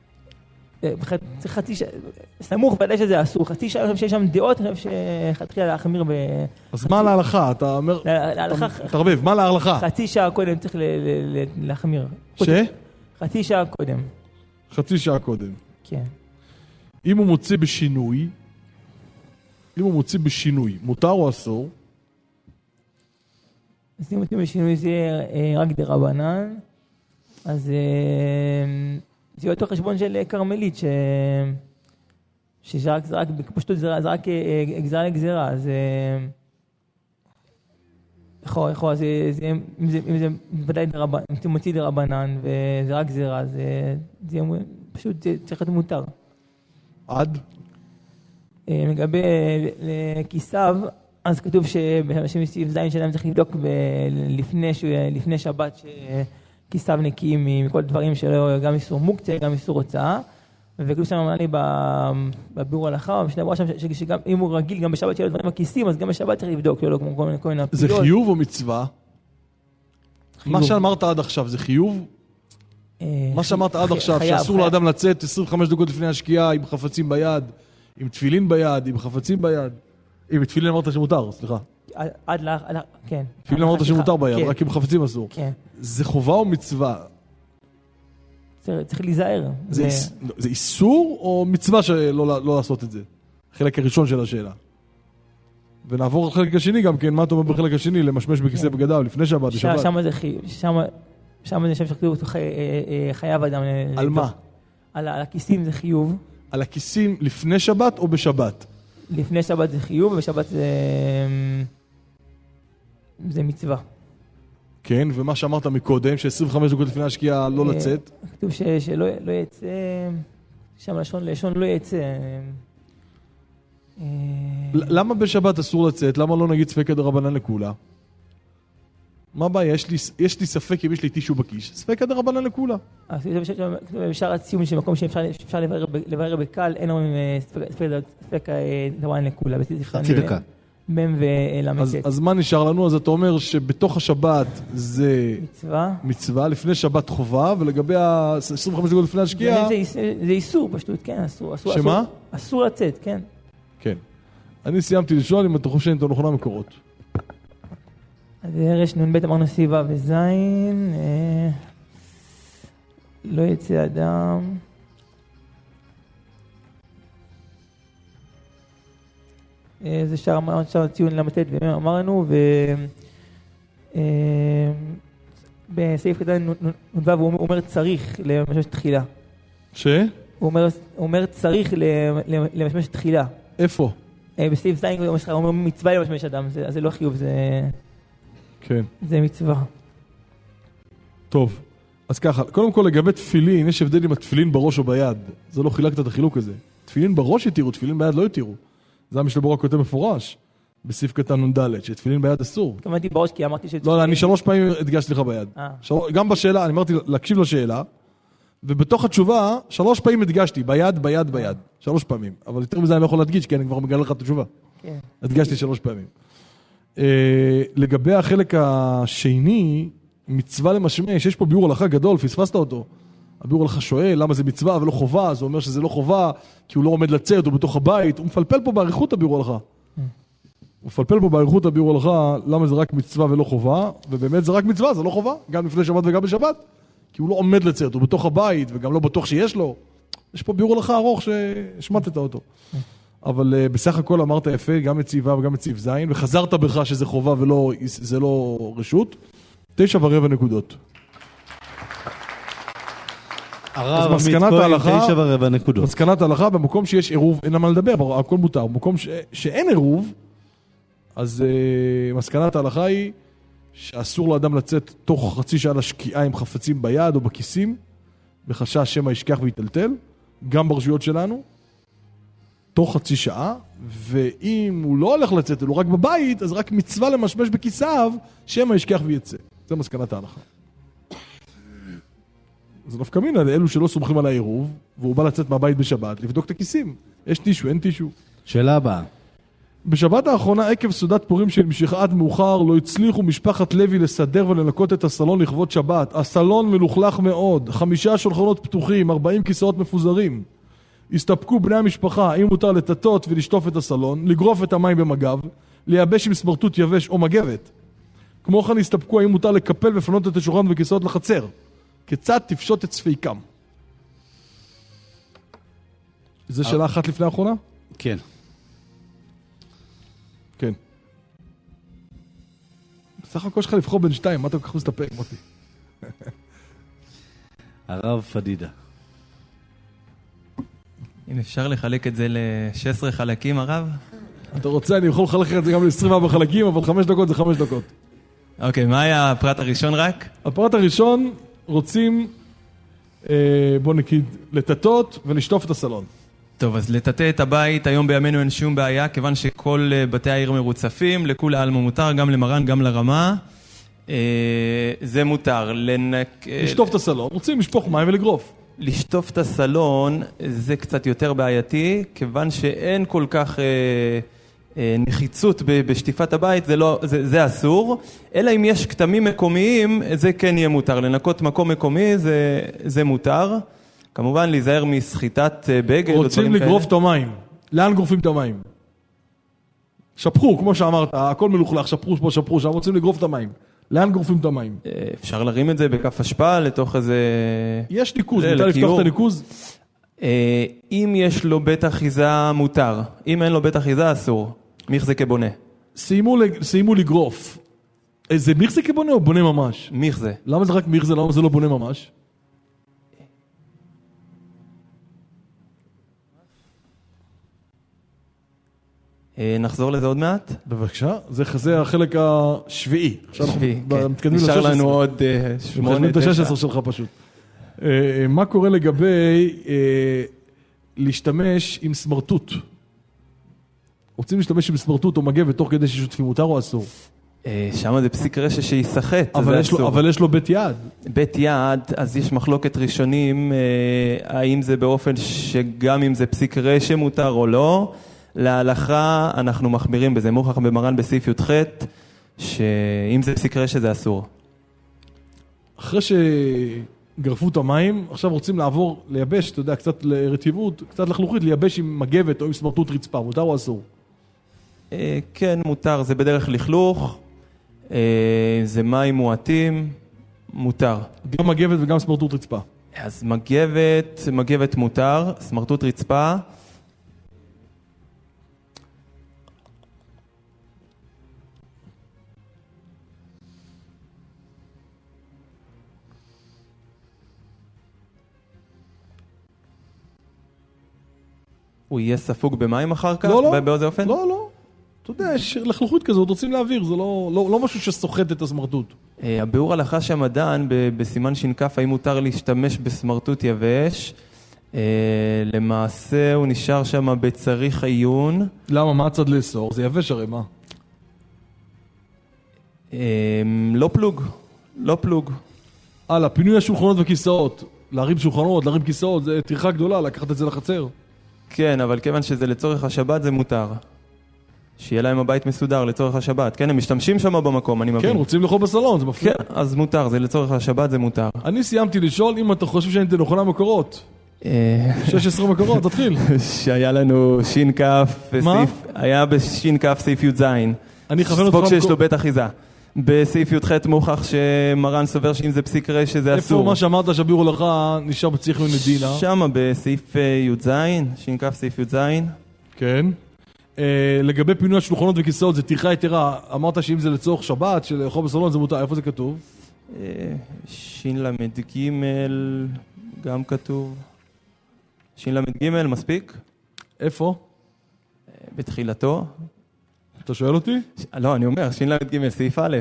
חצי שעה, סמוך ודאי שזה אסור. חצי שעה, אני חושב שיש שם דעות, אני חושב שחתחילה להחמיר אז מה להלכה? אתה אומר... תרבב, מה להלכה? חצי שעה קודם צריך להחמיר. חצי שעה קודם. חצי שעה קודם. כן. אם הוא מוציא בשינוי, מותר או אסור? אז אם מוציא בשינוי זה רק דרבנן, אז זה אותו חשבון של קרמלית, שזה רק, פשוט זה רק גזרה לגזרה, אז יכול, אם זה ודאי דרבנן, אם אתה מוציא דרבנן וזה רק גזרה, זה פשוט צריך להיות מותר. עד? לגבי כיסיו, אז כתוב שבסעיף זין שלהם צריך לבדוק לפני שבת שכיסיו נקיים מכל דברים שלו, גם איסור מוקצה, גם איסור הוצאה. וכתוב שם אמר לי בביאור הלכה, שגם אם הוא רגיל גם בשבת שלו דברים הכיסים, אז גם בשבת צריך לבדוק שלו כמו כל מיני זה חיוב או מצווה? מה שאמרת עד עכשיו זה חיוב? מה שאמרת עד עכשיו, שאסור לאדם לצאת 25 דקות לפני השקיעה עם חפצים ביד, עם תפילין ביד, עם חפצים ביד. עם תפילין אמרת שמותר, סליחה. כן. תפילין אמרת שמותר ביד, רק עם חפצים אסור. כן. זה חובה או מצווה? צריך להיזהר. זה איסור או מצווה שלא לעשות את זה? החלק הראשון של השאלה. ונעבור לחלק השני גם כן, מה אתה אומר בחלק השני? למשמש בכיסא בגדיו לפני שבת, בשבת. שם זה שם שכתוב חייב אדם. על מה? על הכיסים זה חיוב. על הכיסים לפני שבת או בשבת? לפני שבת זה חיוב, ובשבת זה מצווה. כן, ומה שאמרת מקודם, ש25 דקות לפני השקיעה לא לצאת? כתוב שלא יצא, שם לשון לא יצא. למה בשבת אסור לצאת? למה לא נגיד ספקא דרבנן לכולה? מה הבעיה? יש לי ספק אם יש לי טישו בכיס. ספקא דרבנן לכולה. אפשר הציון שמקום שאפשר לברר בקל, אין אומרים ספקא דרבנן לכולה. חצי דקה. מם ולמצאת. אז מה נשאר לנו? אז אתה אומר שבתוך השבת זה מצווה, לפני שבת חובה, ולגבי 25 דקות לפני השקיעה... זה איסור פשוט, כן, אסור. שמה? אסור לצאת, כן. כן. אני סיימתי לשאול אם אתה חושב שאני נכונה מקורות. אז הרש נ"ב אמרנו סיבה וזין, לא יצא אדם. זה שער ציון למתת ואמרנו, בסעיף קטן נ"ו הוא אומר צריך למשמש תחילה. ש? הוא אומר צריך למשמש תחילה. איפה? בסעיף ז' הוא אומר מצווה למשמש אדם, זה לא חיוב, כן. זה מצווה. טוב, אז ככה, קודם כל לגבי תפילין, יש הבדל עם התפילין בראש או ביד. זה לא חילקת את החילוק הזה. תפילין בראש יתירו, תפילין ביד לא יתירו. זה המשנה ברורה כותב מפורש, בסעיף קטן נ"ד, שתפילין ביד אסור. התכוונתי בראש כי אמרתי לא, אני 3 פעמים הדגשתי לך ביד. גם בשאלה, אני אמרתי להקשיב לשאלה, ובתוך התשובה, 3 פעמים הדגשתי, ביד, ביד, ביד. 3 פעמים. אבל יותר מזה אני לא יכול להדגיש, כי אני כבר מגלה לך את התשובה. כן. הדגשתי 3 פעמים. לגבי החלק השני, מצווה למשמש, יש פה ביאור הלכה גדול, פספסת אותו. הביאור הלכה שואל, למה זה מצווה ולא חובה? אז הוא אומר שזה לא חובה, כי הוא לא עומד לצאת, הוא בתוך הבית. הוא מפלפל פה בעריכות הביאור הלכה. הוא מפלפל פה בעריכות הביאור הלכה, למה זה רק מצווה ולא חובה? ובאמת זה רק מצווה, זה לא חובה, גם לפני שבת וגם בשבת. כי הוא לא עומד לצאת, הוא בתוך הבית, וגם לא בטוח שיש לו. יש פה ביאור הלכה ארוך שהשמטת אותו. אבל בסך הכל אמרת יפה, גם את סעיף ו' וגם את סעיף ז', וחזרת בך שזה חובה וזה לא רשות. 9.25 נקודות. הרב עמית כהן 9.25 נקודות. מסקנת ההלכה, במקום שיש עירוב, אין מה לדבר, הכל מותר. במקום שאין עירוב, אז מסקנת ההלכה היא שאסור לאדם לצאת תוך חצי שעה לשקיעה עם חפצים ביד או בכיסים, בחשש שמא ישכח ויטלטל, גם ברשויות שלנו, תוך חצי שעה, ואם הוא לא הולך לצאת, הוא רק בבית, אז רק מצווה למשמש בכיסיו, שמא ישכח ויצא. זה מסקנת ההלכה. זה נפקא מינה לאלו שלא סומכים על העירוב, והוא בא לצאת מהבית בשבת, לבדוק את הכיסים. יש טישו, אין טישו. שאלה הבאה. בשבת האחרונה, עקב סעודת פורים שנמשכה עד מאוחר, לא הצליחו משפחת לוי לסדר ולנקות את הסלון לכבוד שבת. הסלון מלוכלך מאוד, 5 שולחנות פתוחים, 40 כיסאות מפוזרים. הסתפקו בני המשפחה, אם מותר לטטות ולשטוף את הסלון, לגרוף את המים במגב, לייבש עם סמרטוט יבש או מגבת. כמו כן הסתפקו, אם מותר לקפל ופנות את השולחן וכיסאות לחצר. כיצד תפשוט את ספיקם? זה שאלה אחת לפני האחרונה? כן. כן. בסך הכל שלך לבחור בין 2, מה אתה כל כך מסתפק, מוטי? הרב פדידה. אם אפשר לחלק את זה ל-16 חלקים, הרב? אתה רוצה, אני יכול לחלק את זה גם ל-24 חלקים, אבל 5 דקות זה 5 דקות. אוקיי, מה היה הפרט הראשון רק? הפרט הראשון, רוצים, בוא נגיד, לטטות ולשטוף את הסלון. טוב, אז לטטא את הבית, היום בימינו אין שום בעיה, כיוון שכל בתי העיר מרוצפים, לכול העלמא מותר, גם למרן, גם לרמה. זה מותר. לשטוף את הסלון, רוצים לשפוך מים ולגרוף. לשטוף את הסלון זה קצת יותר בעייתי, כיוון שאין כל כך נחיצות בשטיפת הבית, זה אסור, אלא אם יש כתמים מקומיים, זה כן יהיה מותר. לנקות מקום מקומי זה מותר. כמובן להיזהר מסחיטת בגד. רוצים לגרוף את המים. לאן גורפים את המים? שפכו, כמו שאמרת, הכל מלוכלך, שפכו, שם רוצים לגרוף את המים. לאן גורפים את המים? אפשר להרים את זה בכף השפעה לתוך איזה... יש ניקוז, מותר לפתוח את הניקוז? אם יש לו בית אחיזה מותר, אם אין לו בית אחיזה אסור. מיכזה כבונה. סיימו לגרוף. זה מיכזה כבונה או בונה ממש? מיכזה. למה זה רק מיכזה? למה זה לא בונה ממש? נחזור לזה עוד מעט? בבקשה, זה החלק השביעי. שביעי, כן. נשאר לנו עוד 8-9. מתקדמים את ה-16 שלך פשוט. מה קורה לגבי להשתמש עם סמרטוט? רוצים להשתמש עם סמרטוט או מגבת תוך כדי ששותפים, מותר או אסור? שם זה פסיק רשע שיסחט, אבל יש לו בית יד. בית יד, אז יש מחלוקת ראשונים, האם זה באופן שגם אם זה פסיק רשע מותר או לא. להלכה אנחנו מחמירים בזה, מוכח במרן בסעיף י"ח, שאם זה פסיק רשע זה אסור. אחרי שגרפו את המים, עכשיו רוצים לעבור, לייבש, אתה יודע, קצת לרטיבות, קצת לחלוכית, לייבש עם מגבת או עם סמרטוט רצפה, מותר או אסור? כן, מותר, זה בדרך לכלוך, זה מים מועטים, מותר. גם מגבת וגם סמרטוט רצפה. אז מגבת מותר, סמרטוט רצפה, הוא יהיה ספוג במים אחר כך? לא, לא. באיזה אופן? לא, לא. אתה יודע, יש לחלוכות כזאת, רוצים להעביר, זה לא משהו שסוחט את הסמרטוט. הביאור הלכה שהמדען בסימן שינקף, האם מותר להשתמש בסמרטוט יבש, למעשה הוא נשאר שם בצריך עיון. למה? מה הצד לאסור? זה יבש הרי, מה? לא פלוג. לא פלוג. הלאה, פינוי השולחנות וכיסאות. להרים שולחנות, להרים כיסאות, זה טרחה גדולה, לקחת את זה לחצר. כן, אבל כיוון שזה לצורך השבת זה מותר. שיהיה להם הבית מסודר לצורך השבת. כן, הם משתמשים שם במקום, אני מבין. כן, רוצים לאכול בסלון, זה מפריע. כן, אז מותר, זה לצורך השבת, זה מותר. אני סיימתי לשאול אם אתה חושב שאני נכונה מקורות. 16 מקורות, תתחיל. שהיה לנו שין כף, היה בשין כף סעיף י' ז'. אני חבר אותך... ספוק שיש לו בית אחיזה. בסעיף י' ח' מוכח שמרן סובר שאם זה פסיק רש שזה אסור. איפה מה שאמרת שבירו לך נשאר בצריך מנדינה? שמה בסעיף י' ז', שין כף סעיף י' ז'. כן. לגבי פינוי השולחנות וכיסאות זה טרחה יתרה. אמרת שאם זה לצורך שבת של לאכול בסלון זה מותר. איפה זה כתוב? שין למד ג' גם כתוב. שין למד ג' מספיק? איפה? בתחילתו. אתה שואל אותי? לא, אני אומר, שין למד ג' סעיף א'.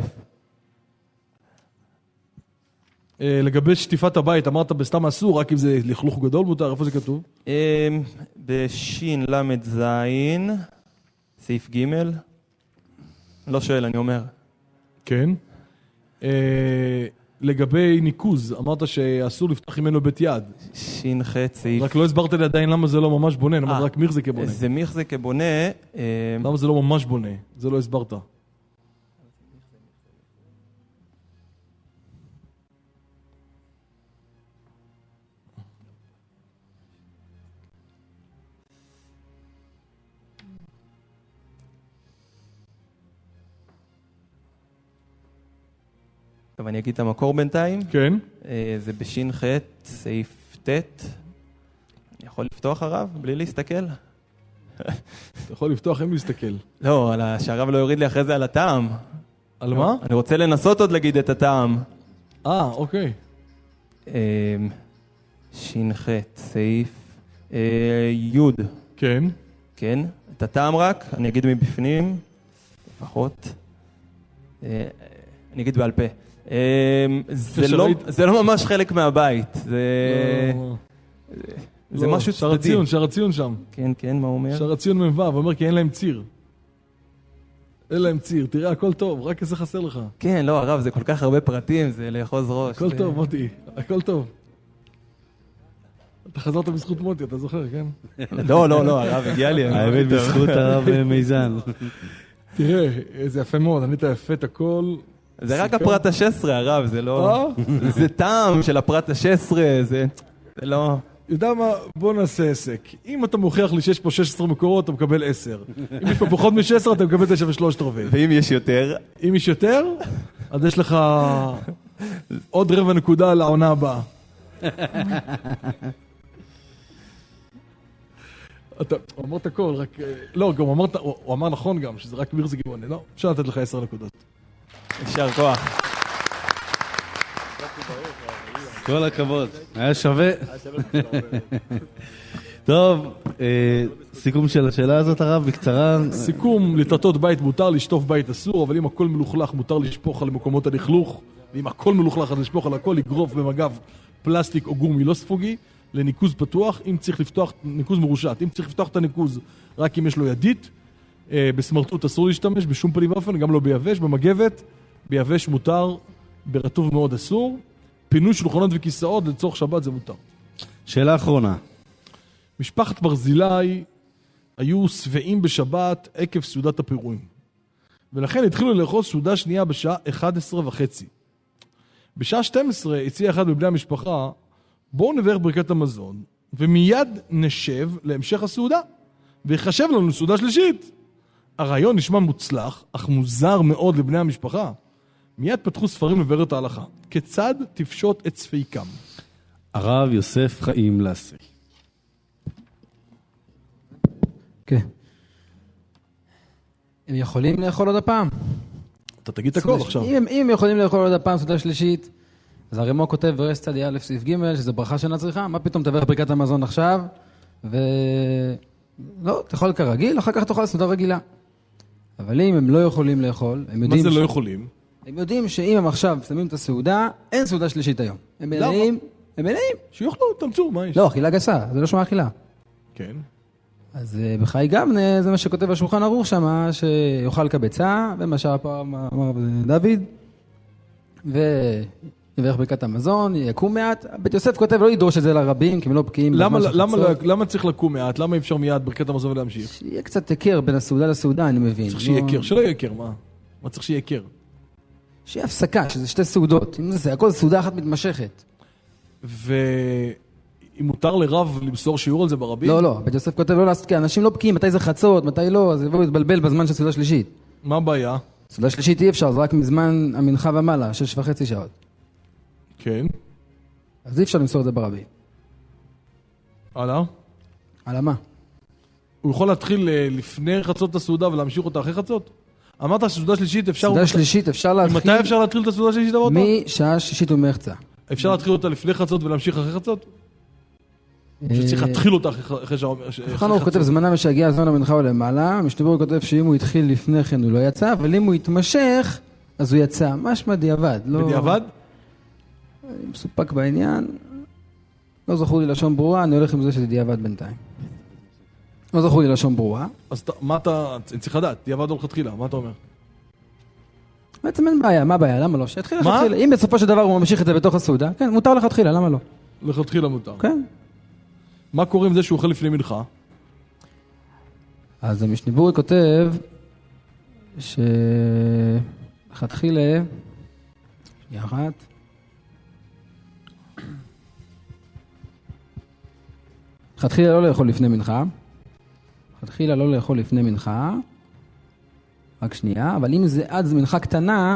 לגבי שטיפת הבית, אמרת בסתם אסור, רק אם זה לכלוך גדול מותר, איפה זה כתוב? בשין למד זין, סעיף ג'. לא שואל, אני אומר. כן. לגבי ניקוז, אמרת שאסור לפתח ממנו בית יד. שין ח' סעיף. רק לא הסברת לי עדיין למה זה לא ממש בונה, אמרת רק מיך כבונה. זה מיך כבונה. למה זה לא ממש בונה? זה לא הסברת. טוב, אני אגיד את המקור בינתיים. כן. זה בשין ח' סעיף ט'. אני יכול לפתוח הרב בלי להסתכל? אתה יכול לפתוח אם להסתכל. לא, שהרב לא יוריד לי אחרי זה על הטעם. על מה? אני רוצה לנסות עוד להגיד את הטעם. אוקיי. שין ח' סעיף י'. כן. כן. את הטעם רק, אני אגיד מבפנים, לפחות. אני אגיד בעל פה. זה לא ממש חלק מהבית. זה משהו צדדי. שער הציון שם. כן, כן, מה הוא אומר? שער הציון מבוא, הוא אומר כי אין להם ציר. אין להם ציר, תראה, הכל טוב, רק איזה חסר לך. כן, לא, הרב, זה כל כך הרבה פרטים, זה לאחוז ראש. הכל טוב, מוטי, הכל טוב. אתה חזרת בזכות מוטי, אתה זוכר, כן? לא, הרב, הגיע לי. האמת בזכות הרב מיזן. תראה, זה יפה מאוד, ענית יפה את הכל. זה רק הפרט ה-16, הרב, זה לא... זה טעם של הפרט ה-16, זה לא... יודע מה? בוא נעשה עסק. אם אתה מוכיח לי שיש פה 16 מקורות, אתה מקבל 10. אם יש פה פחות מ-16, אתה מקבל 9.3. ואם יש יותר? אם יש יותר, אז יש לך עוד רבע נקודה לעונה הבאה. הוא אמר את הכל, רק... לא, גם הוא אמר נכון גם, שזה רק מירזי גבעוני. לא, אפשר לתת לך 10 נקודות. יישר כוח. כל הכבוד, היה שווה. טוב, סיכום של השאלה הזאת הרב, בקצרה. סיכום, לטטות בית מותר, לשטוף בית אסור, אבל אם הכל מלוכלך מותר לשפוך על מקומות הלכלוך, ואם הכל מלוכלך אז לשפוך על הכל, לגרוף במגב פלסטיק או גומי לא ספוגי, לניקוז פתוח, אם צריך לפתוח, ניקוז מרושת, אם צריך לפתוח את הניקוז רק אם יש לו ידית, בסמרטוט אסור להשתמש, בשום פנים ואופן, גם לא ביבש, במגבת, ביבש מותר, ברטוב מאוד אסור, פינוי שולחנות וכיסאות לצורך שבת זה מותר. שאלה אחרונה. משפחת ברזילי היו שבעים בשבת עקב סעודת הפירורים. ולכן התחילו לאכול סעודה שנייה בשעה 11:30. בשעה 12 הציע אחד מבני המשפחה, בואו נברך ברכת המזון, ומיד נשב להמשך הסעודה, ויחשב לנו סעודה שלישית. הרעיון נשמע מוצלח, אך מוזר מאוד לבני המשפחה. מיד פתחו ספרים לברר את ההלכה. כיצד תפשוט את ספיקם? הרב יוסף חיים לסי. כן. הם יכולים לאכול עוד הפעם? אתה תגיד את הכל עכשיו. אם הם יכולים לאכול עוד הפעם סעודה שלישית, אז הרימו כותב ורס צדי א' סעיף ג' שזה ברכה שאינה צריכה, מה פתאום תברך ברכת המזון עכשיו? לא, תאכל כרגיל, אחר כך תאכל סעודה רגילה. אבל אם הם לא יכולים לאכול, הם יודעים... מה זה לא יכולים? הם יודעים שאם הם עכשיו שמים את הסעודה, אין סעודה שלישית היום. הם מלאים, הם מלאים. שיוכלו, תמצאו, מה יש? לא, אכילה גסה, זה לא שמה אכילה. כן. אז בחי גבנה, זה מה שכותב השולחן ערוך שם, שיאכל קבצה, ומה שהפעם אמר דוד, ויברך ברכת המזון, יקום מעט. בית יוסף כותב, לא ידרוש את זה לרבים, כי הם לא בקיאים. למה צריך לקום מעט? למה אפשר מיד ברכת המזון ולהמשיך? שיהיה קצת יקר בין הסעודה לסעודה, אני מבין. צריך שיהיה יקר, שלא יהיה יקר, מה? מה צריך שיהיה יקר? שיהיה הפסקה, שזה שתי סעודות. אם זה הכל סעודה אחת מתמשכת. אם מותר לרב למסור שיעור על זה ברבים? לא, בית יוסף כותב לא לעשות, כי אנשים לא בקיאים, מתי זה חצות, מתי לא, אז יבואו להתבלבל בזמן של סעודה שלישית. מה הבעיה? סעודה שלישית אי אפשר, זה רק מזמן המנחה ומעלה, 6.5 שעות. כן. אז אי אפשר למסור את זה ברבים. הלאה? הלאה מה? הוא יכול להתחיל לפני חצות את הסעודה ולהמשיך אותה אחרי חצות? אמרת שסעודה שלישית אפשר... סעודה שלישית אפשר להתחיל... מתי אפשר להתחיל את הסעודה שלישית? משעה שישית ומחצה. אפשר להתחיל אותה לפני חצות ולהמשיך אחרי חצות? שצריך להתחיל אותה אחרי שעה... חנוך כותב זמנה ושהגיע הזמן המנחה או למעלה, משתבר כותב שאם הוא התחיל לפני כן הוא לא יצא, אבל אם הוא יתמשך, אז הוא יצא. משמע דיעבד. בדיעבד? אני מסופק בעניין. לא זכור לי לשון ברורה, אני הולך עם זה שזה דיעבד בינתיים. לא זכור לי לשון ברורה. אז מה אתה... צריך לדעת, דיעבד או לכתחילה, מה אתה אומר? בעצם אין בעיה, מה הבעיה? למה לא? שיתחיל לכתחילה. אם בסופו של דבר הוא ממשיך את זה בתוך הסעודה, כן, מותר לכתחילה, למה לא? לכתחילה מותר. כן. מה קורה עם זה שהוא אוכל לפני מנחה? אז המשנה בורי כותב שלכתחילה, שנייה אחת, לכתחילה לא לאכול לפני מנחה, לכתחילה לא לאכול לפני מנחה, רק שנייה, אבל אם זה עד מנחה קטנה,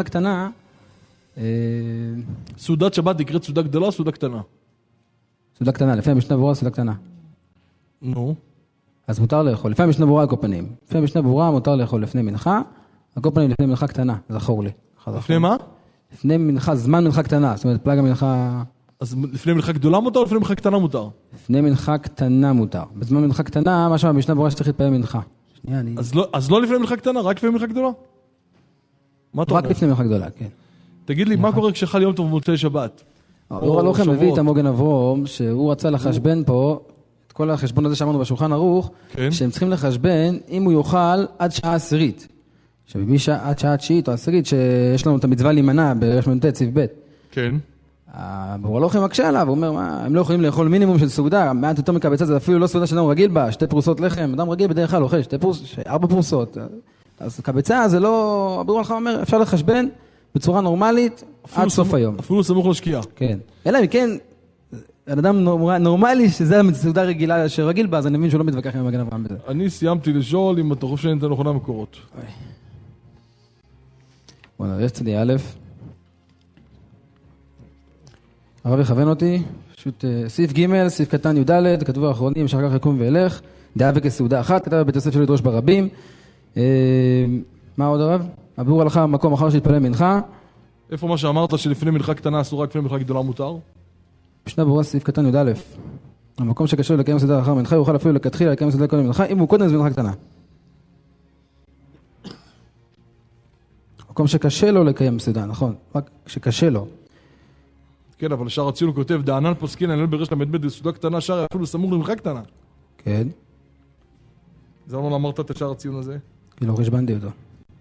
סעודת שבת נקראת סעודה גדולה או סעודה קטנה? סעודה קטנה, לפי המשנה ברורה סעודה קטנה. נו. אז מותר לאכול, לפי המשנה ברורה על כל פנים. לפי המשנה ברורה מותר לאכול לפני מנחה, על כל פנים לפני מנחה קטנה, זכור לי. לפני מה? לפני מנחה, זמן מנחה קטנה, זאת אומרת פלג המנחה... אז לפני מנחה גדולה מותר או לפני מנחה קטנה מותר? לפני מנחה קטנה מותר. בזמן מנחה קטנה, מה שהמשנה ברורה שצריך להתפעל מנחה. אז לא לפני מנחה קטנה, רק לפני מנחה גדולה? רק לפני מנחה גדולה, כן. תגיד לי, מה קורה כשחל יום טוב במוצאי שבת? אור הלוחם מביא את המוגן אברום, שהוא רצה לחשבן פה, את כל החשבון הזה שאמרנו בשולחן ערוך, שהם צריכים לחשבן אם הוא יאכל עד שעה עשירית. עד שעה תשיעית או עשירית, שיש לנו את המצווה להימנע ברשמנטי ציב ב'. כן. אור הלוחם מקשה עליו, הוא אומר, הם לא יכולים לאכול מינימום של סעודה, מעט יותר מקבצה, זה אפילו לא סעודה שאדם רגיל בה, 2 פרוסות לחם, אדם רגיל בדרך כלל אוכל 4 פרוסות. אז קבצה זה לא, אור הלוחם אומר, אפשר לחשבן בצורה נורמלית עד סוף היום. אפילו סמוך לשקיעה. כן. אלא אם כן, אדם נורמלי שזה הסעודה רגילה שרגיל בה, אז אני מבין שהוא לא מתווכח עם המגן אברהם בזה. אני סיימתי לשאול אם אתה חושב שאין נכונה מקורות. בוא נראה, יש צדי א', הרב יכוון אותי, פשוט סעיף ג', סעיף קטן י"ד, כתבו האחרונים, שאחר כך יקום וילך, דעה וכסעודה אחת, כתב בבית יוסף שלו לדרוש ברבים. מה עוד הרב? הביאור הלכה במקום אחר שהתפלל מנחה. איפה מה שאמרת שלפני מנחה קטנה אסור רק לפני מנחה גדולה מותר? משנה ברורה סעיף קטן י"א. המקום שקשה לקיים סעודה אחר מנחה יוכל אפילו לכתחילה לקיים סעודה קודם מנחה, אם הוא קודם זה מנחה קטנה. מקום שקשה לו לקיים סעודה, נכון, רק שקשה לו. כן, אבל שער הציון כותב, דענן פוסקין, אני לא ברש למדמד בסעודה קטנה, שער אפילו סמוך למנחה קטנה. כן. זה לא אמרת את שער הציון הזה? כי לא חשבנתי אותו.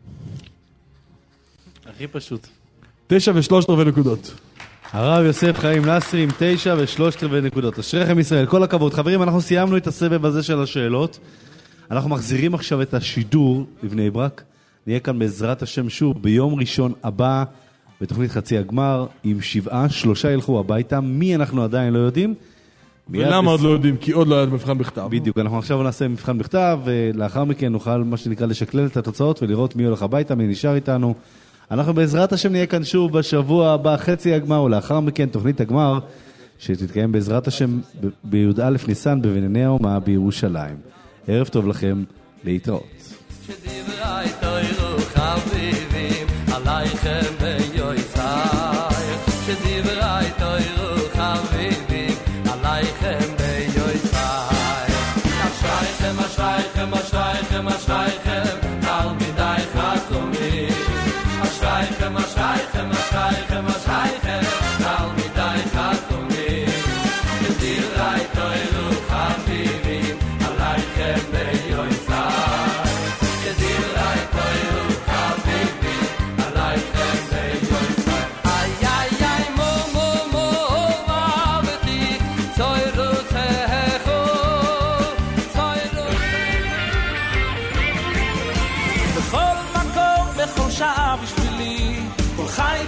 הכי פשוט. 9.3 נקודות. הרב יוסף חיים נסרי עם 9.3 נקודות. אשריכם ישראל, כל הכבוד. חברים, אנחנו סיימנו את הסבב הזה של השאלות. אנחנו מחזירים עכשיו את השידור לבני ברק. נהיה כאן בעזרת השם שוב ביום ראשון הבא בתוכנית חצי הגמר עם 7, 3 ילכו הביתה. מי אנחנו עדיין לא יודעים. ולמה עוד לא יודעים? כי עוד לא היה מבחן בכתב. בדיוק, אנחנו עכשיו נעשה מבחן בכתב ולאחר מכן נוכל מה שנקרא לשקלל את התוצאות ולראות מי הולך הביתה, מי נשאר איתנו. אנחנו בעזרת השם נהיה כאן שוב בשבוע הבא, חצי הגמר, ולאחר מכן תוכנית הגמר, שתתקיים בעזרת השם בי"א ניסן בבנייני האומה בירושלים. ערב טוב לכם, להתראות. שדברי תוירו חביבים, עלייכם ביועצייך. שדברי תוירו חביבים, עלייכם ביועצייך. אשרייכם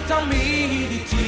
תמיד איתי